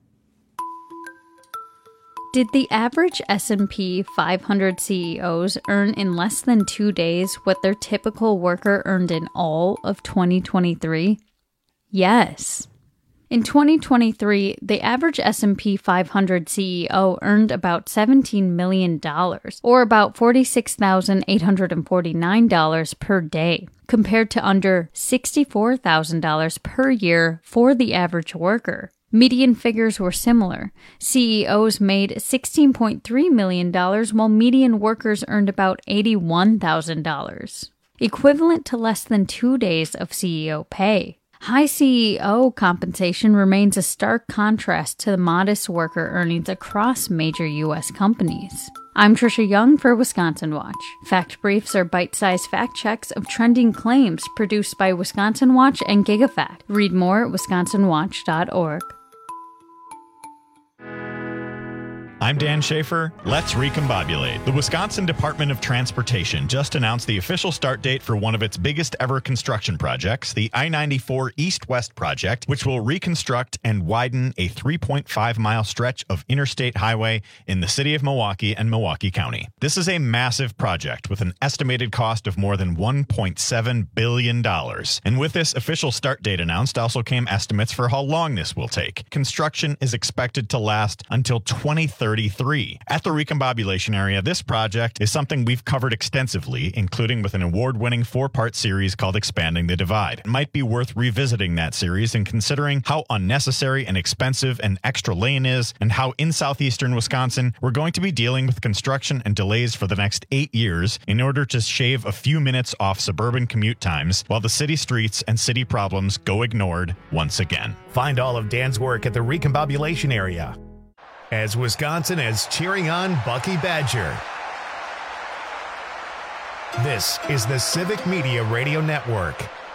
Did the average S and P five hundred C E Os earn in less than two days what their typical worker earned in all of twenty twenty-three? Yes. In twenty twenty-three, the average S and P five hundred C E O earned about seventeen million dollars, or about forty-six thousand eight hundred forty-nine dollars per day, compared to under sixty-four thousand dollars per year for the average worker. Median figures were similar. C E Os made sixteen point three million dollars, while median workers earned about eighty-one thousand dollars, equivalent to less than two days of C E O pay. High C E O compensation remains a stark contrast to the modest worker earnings across major U S companies. I'm Trisha Young for Wisconsin Watch. Fact Briefs are bite-sized fact checks of trending claims produced by Wisconsin Watch and GigaFact. Read more at wisconsin watch dot org. I'm Dan Schaefer. Let's recombobulate. The Wisconsin Department of Transportation just announced the official start date for one of its biggest ever construction projects, the I ninety-four East-West project, which will reconstruct and widen a three point five mile stretch of interstate highway in the city of Milwaukee and Milwaukee County. This is a massive project with an estimated cost of more than one point seven billion dollars. And with this official start date announced also came estimates for how long this will take. Construction is expected to last until twenty thirty. At the Recombobulation area, this project is something we've covered extensively, including with an award-winning four-part series called Expanding the Divide. It might be worth revisiting that series and considering how unnecessary and expensive an extra lane is, and how in southeastern Wisconsin, we're going to be dealing with construction and delays for the next eight years in order to shave a few minutes off suburban commute times, while the city streets and city problems go ignored once again. Find all of Dan's work at the Recombobulation area. As Wisconsin is cheering on Bucky Badger. This is the Civic Media Radio Network.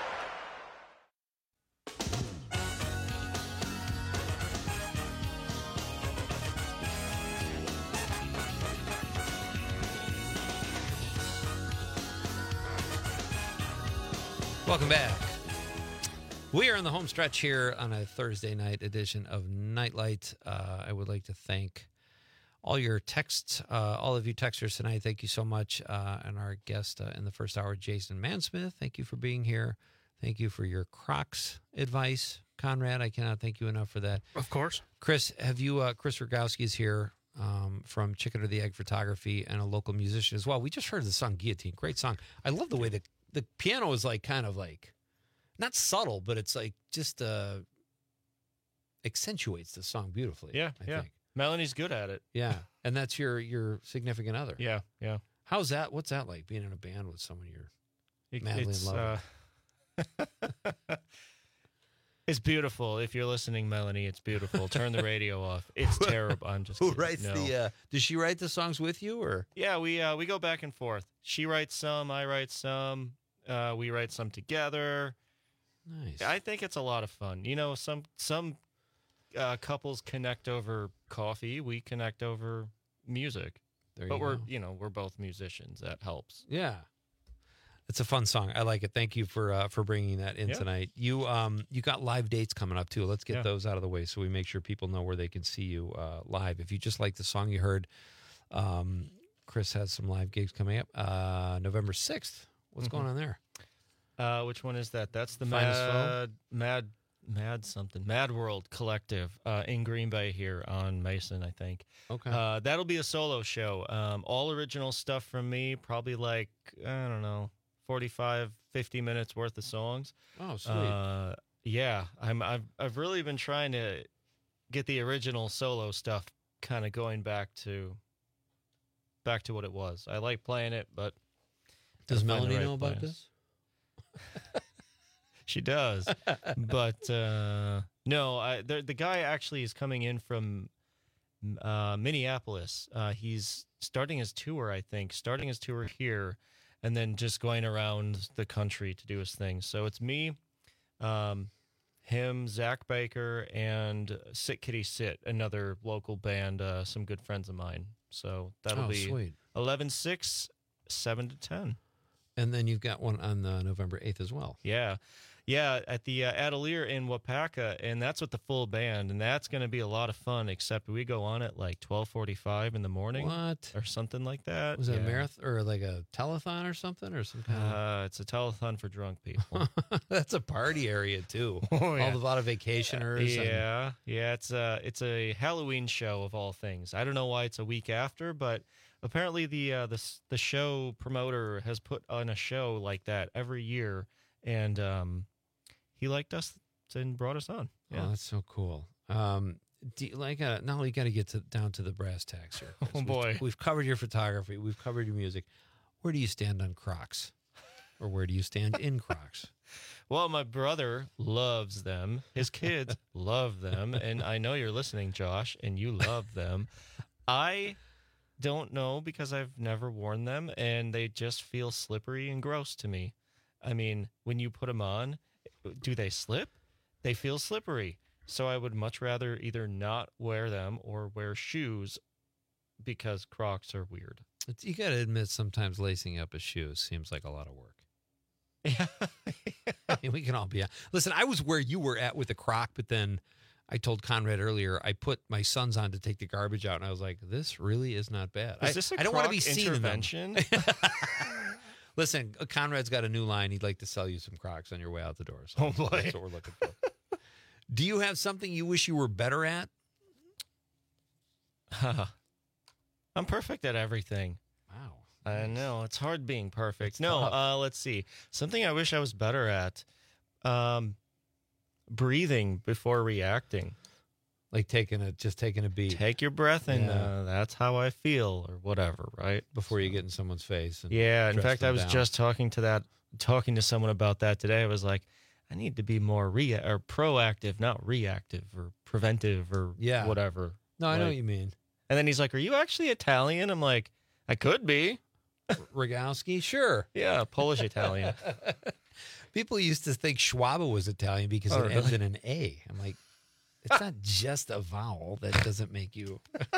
Welcome back. We are in the home stretch here on a Thursday night edition of Nightlight. Uh, I would like to thank all your texts, uh, all of you texters tonight. Thank you so much. Uh, and our guest uh, in the first hour, Jason Mansmith. Thank you for being here. Thank you for your Crocs advice, Conrad. I cannot thank you enough for that. Of course. Chris, have you? Uh, Chris Rogowski is here um, from Chicken or the Egg Photography and a local musician as well. We just heard the song Guillotine. Great song. I love the way the the piano is like kind of like. Not subtle, but it's like just uh, accentuates the song beautifully. Yeah, I yeah. think. Melanie's good at it. Yeah, and that's your your significant other. Yeah, yeah. How's that? What's that like, being in a band with someone you're It- madly it's, in love uh, it's beautiful. If you're listening, Melanie, it's beautiful. Turn the radio off. It's terrible. I'm just Who kidding. writes No. the? Uh, does she write the songs with you, or? Yeah, we uh, we go back and forth. She writes some, I write some. Uh, we write some together. Nice. I think it's a lot of fun. You know, some some uh, couples connect over coffee. We connect over music. There but you we're go. you know we're both musicians. That helps. Yeah, it's a fun song. I like it. Thank you for uh, for bringing that in Yeah. tonight. You um you got live dates coming up too. Let's get Yeah. those out of the way so we make sure people know where they can see you uh, live. If you just like the song you heard, um, Chris has some live gigs coming up. Uh, November sixth. What's Mhm. going on there? Uh, which one is that? That's the Finest Foe? Mad Mad Mad something Mad World Collective uh, in Green Bay here on Mason, I think. Okay. Uh, that'll be a solo show. Um, all original stuff from me. Probably like I don't know, forty-five, fifty minutes worth of songs. Oh, sweet. Uh, yeah, I'm. I've I've really been trying to get the original solo stuff kind of going back to back to what it was. I like playing it, but Does Gotta find the Melanie right know about place. this? She does, but uh, no. I, the the guy actually is coming in from uh, Minneapolis. Uh, he's starting his tour, I think, starting his tour here, and then just going around the country to do his thing. So it's me, um, him, Zach Baker, and Sit Kitty Sit, another local band, uh, some good friends of mine. So that'll Oh, be sweet. eleven six, seven to ten. And then you've got one on uh, November eighth as well. Yeah. Yeah, at the uh, Atelier in Wapaka, and that's with the full band, and that's going to be a lot of fun, except we go on at like twelve forty-five in the morning. What? Or something like that. Was it yeah. a marathon or like a telethon or something or some kind of... Uh, it's a telethon for drunk people. That's a party area, too. Oh, yeah. All the, a lot of vacationers. and- Yeah, yeah, it's a, it's a Halloween show of all things. I don't know why it's a week after, but apparently the, uh, the, the show promoter has put on a show like that every year, and... um. He liked us and brought us on. Yeah. Oh, that's so cool. Um, do you, like, uh, now we got to get to, down to the brass tacks here. Oh, boy. We've, we've covered your photography. We've covered your music. Where do you stand on Crocs? Or where do you stand in Crocs? Well, my brother loves them. His kids love them. And I know you're listening, Josh, and you love them. I don't know because I've never worn them, and they just feel slippery and gross to me. I mean, when you put them on, do they slip? They feel slippery. So I would much rather either not wear them or wear shoes because Crocs are weird. It's, you got to admit, sometimes lacing up a shoe seems like a lot of work. Yeah. I mean, we can all be. Listen, I was where you were at with the Croc, but then I told Conrad earlier, I put my sons on to take the garbage out, and I was like, this really is not bad. Is I, this a I don't want to Croc be seen intervention? in them. Listen, Conrad's got a new line. He'd like to sell you some Crocs on your way out the door. So Oh, boy. That's what we're looking for. Do you have something you wish you were better at? I'm perfect at everything. Wow. I know. It's hard being perfect. It's no, tough. uh, let's see. Something I wish I was better at. Um, breathing before reacting. Like taking a just taking a beat. Take your breath and Yeah. uh, that's how I feel or whatever, right? Before you get in someone's face. And Yeah, in dress fact, them I was down. just talking to that, talking to someone about that today. I was like, I need to be more rea- or proactive, not reactive or preventive or Yeah. whatever. No, I know Like- what you mean. And then he's like, "Are you actually Italian?" I'm like, "I could be." Rogowski? Sure. Yeah, Polish Italian. People used to think Schwaba was Italian because Oh, it ends really? in an A. I'm like, it's not just a vowel. That doesn't make you.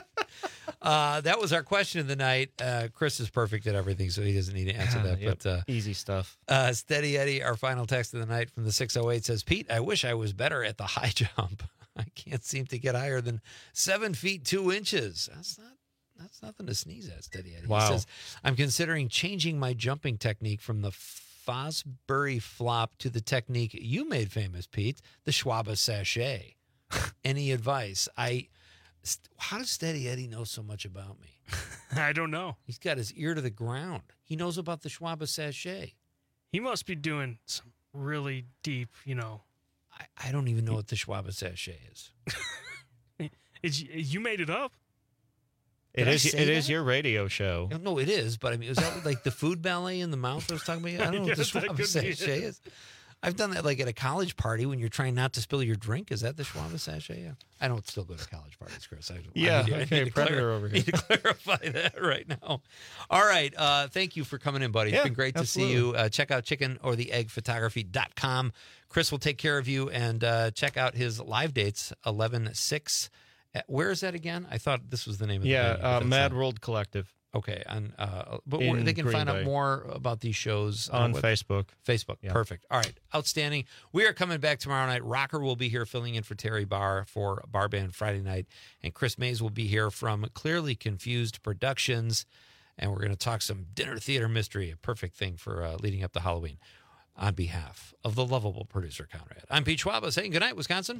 uh, that was our question of the night. Uh, Chris is perfect at everything, so he doesn't need to answer that. Yep, But uh, easy stuff. uh, Steady Eddie, our final text of the night from the six oh eight says, Pete, I wish I was better at the high jump. I can't seem to get higher than seven feet two inches. That's not. That's nothing to sneeze at, Steady Eddie. Wow. He says, I'm considering changing my jumping technique from the Fosbury flop to the technique you made famous, Pete, the Schwaba sachet. Any advice? I. st- How does Steady Eddie know so much about me? I don't know. He's got his ear to the ground. He knows about the Schwaba sachet. He must be doing some really deep, you know. I, I don't even know what the Schwaba sachet is. Is you made it up? It Did I is. say It is that? your radio show. No, it is, but I mean, is that like the food ballet in the mouth I was talking about? I don't know what the Yes, that Schwaba could be sachet it. is. I've done that like at a college party when you're trying not to spill your drink. Is that the Schwaba sachet? Yeah. I don't still go to college parties, Chris. I, Yeah, I need, I okay, need to predator clar- over here. need to clarify that right now. All right. Uh, thank you for coming in, buddy. It's Yeah, been great to see you. Uh, check out chicken or the egg photography dot com. Chris will take care of you, and uh, check out his live dates, eleven six. Where is that again? I thought this was the name of the Yeah, venue, but uh, that's Mad not. World Collective. Okay, and uh, but In where, they can Green find out Bay. more about these shows On what- Facebook. Facebook, Yeah. perfect. All right, outstanding. We are coming back tomorrow night. Rocker will be here filling in for Terry Barr for Bar Band Friday night, and Chris Mays will be here from Clearly Confused Productions, and we're going to talk some dinner theater mystery, a perfect thing for uh, leading up to Halloween. On behalf of the lovable producer Conrad, I'm Pete Schwaba saying good night, Wisconsin.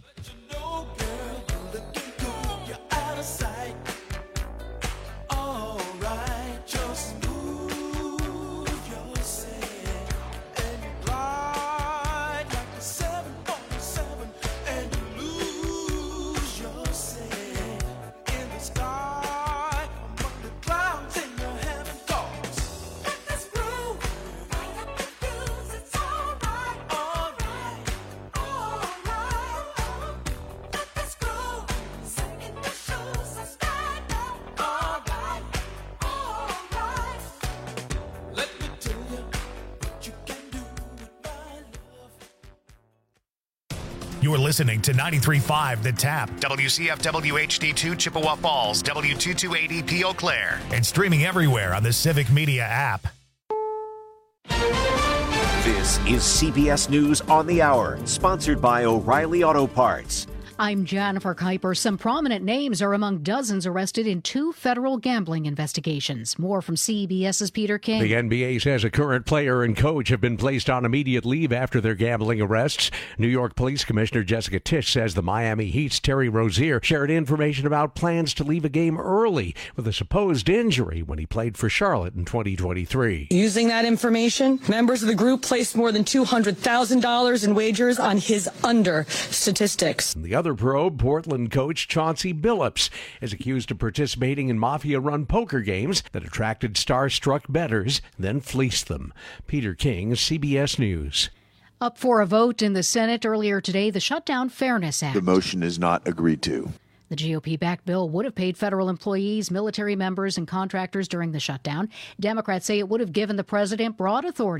You're listening to ninety-three point five The Tap, W C F W H D two Chippewa Falls, W two two eight E P Eau Claire, and streaming everywhere on the Civic Media app. This is C B S News on the Hour, sponsored by O'Reilly Auto Parts. I'm Jennifer Kuiper. Some prominent names are among dozens arrested in two federal gambling investigations. More from CBS's Peter King. The N B A says a current player and coach have been placed on immediate leave after their gambling arrests. New York Police Commissioner Jessica Tisch says the Miami Heat's Terry Rozier shared information about plans to leave a game early with a supposed injury when he played for Charlotte in twenty twenty-three. Using that information, members of the group placed more than two hundred thousand dollars in wagers on his under statistics. The other probe, Portland coach Chauncey Billups, is accused of participating in mafia-run poker games that attracted star-struck bettors, then fleeced them. Peter King, C B S News. Up for a vote in the Senate earlier today, the Shutdown Fairness Act. The motion is not agreed to. The G O P-backed bill would have paid federal employees, military members, and contractors during the shutdown. Democrats say it would have given the president broad authority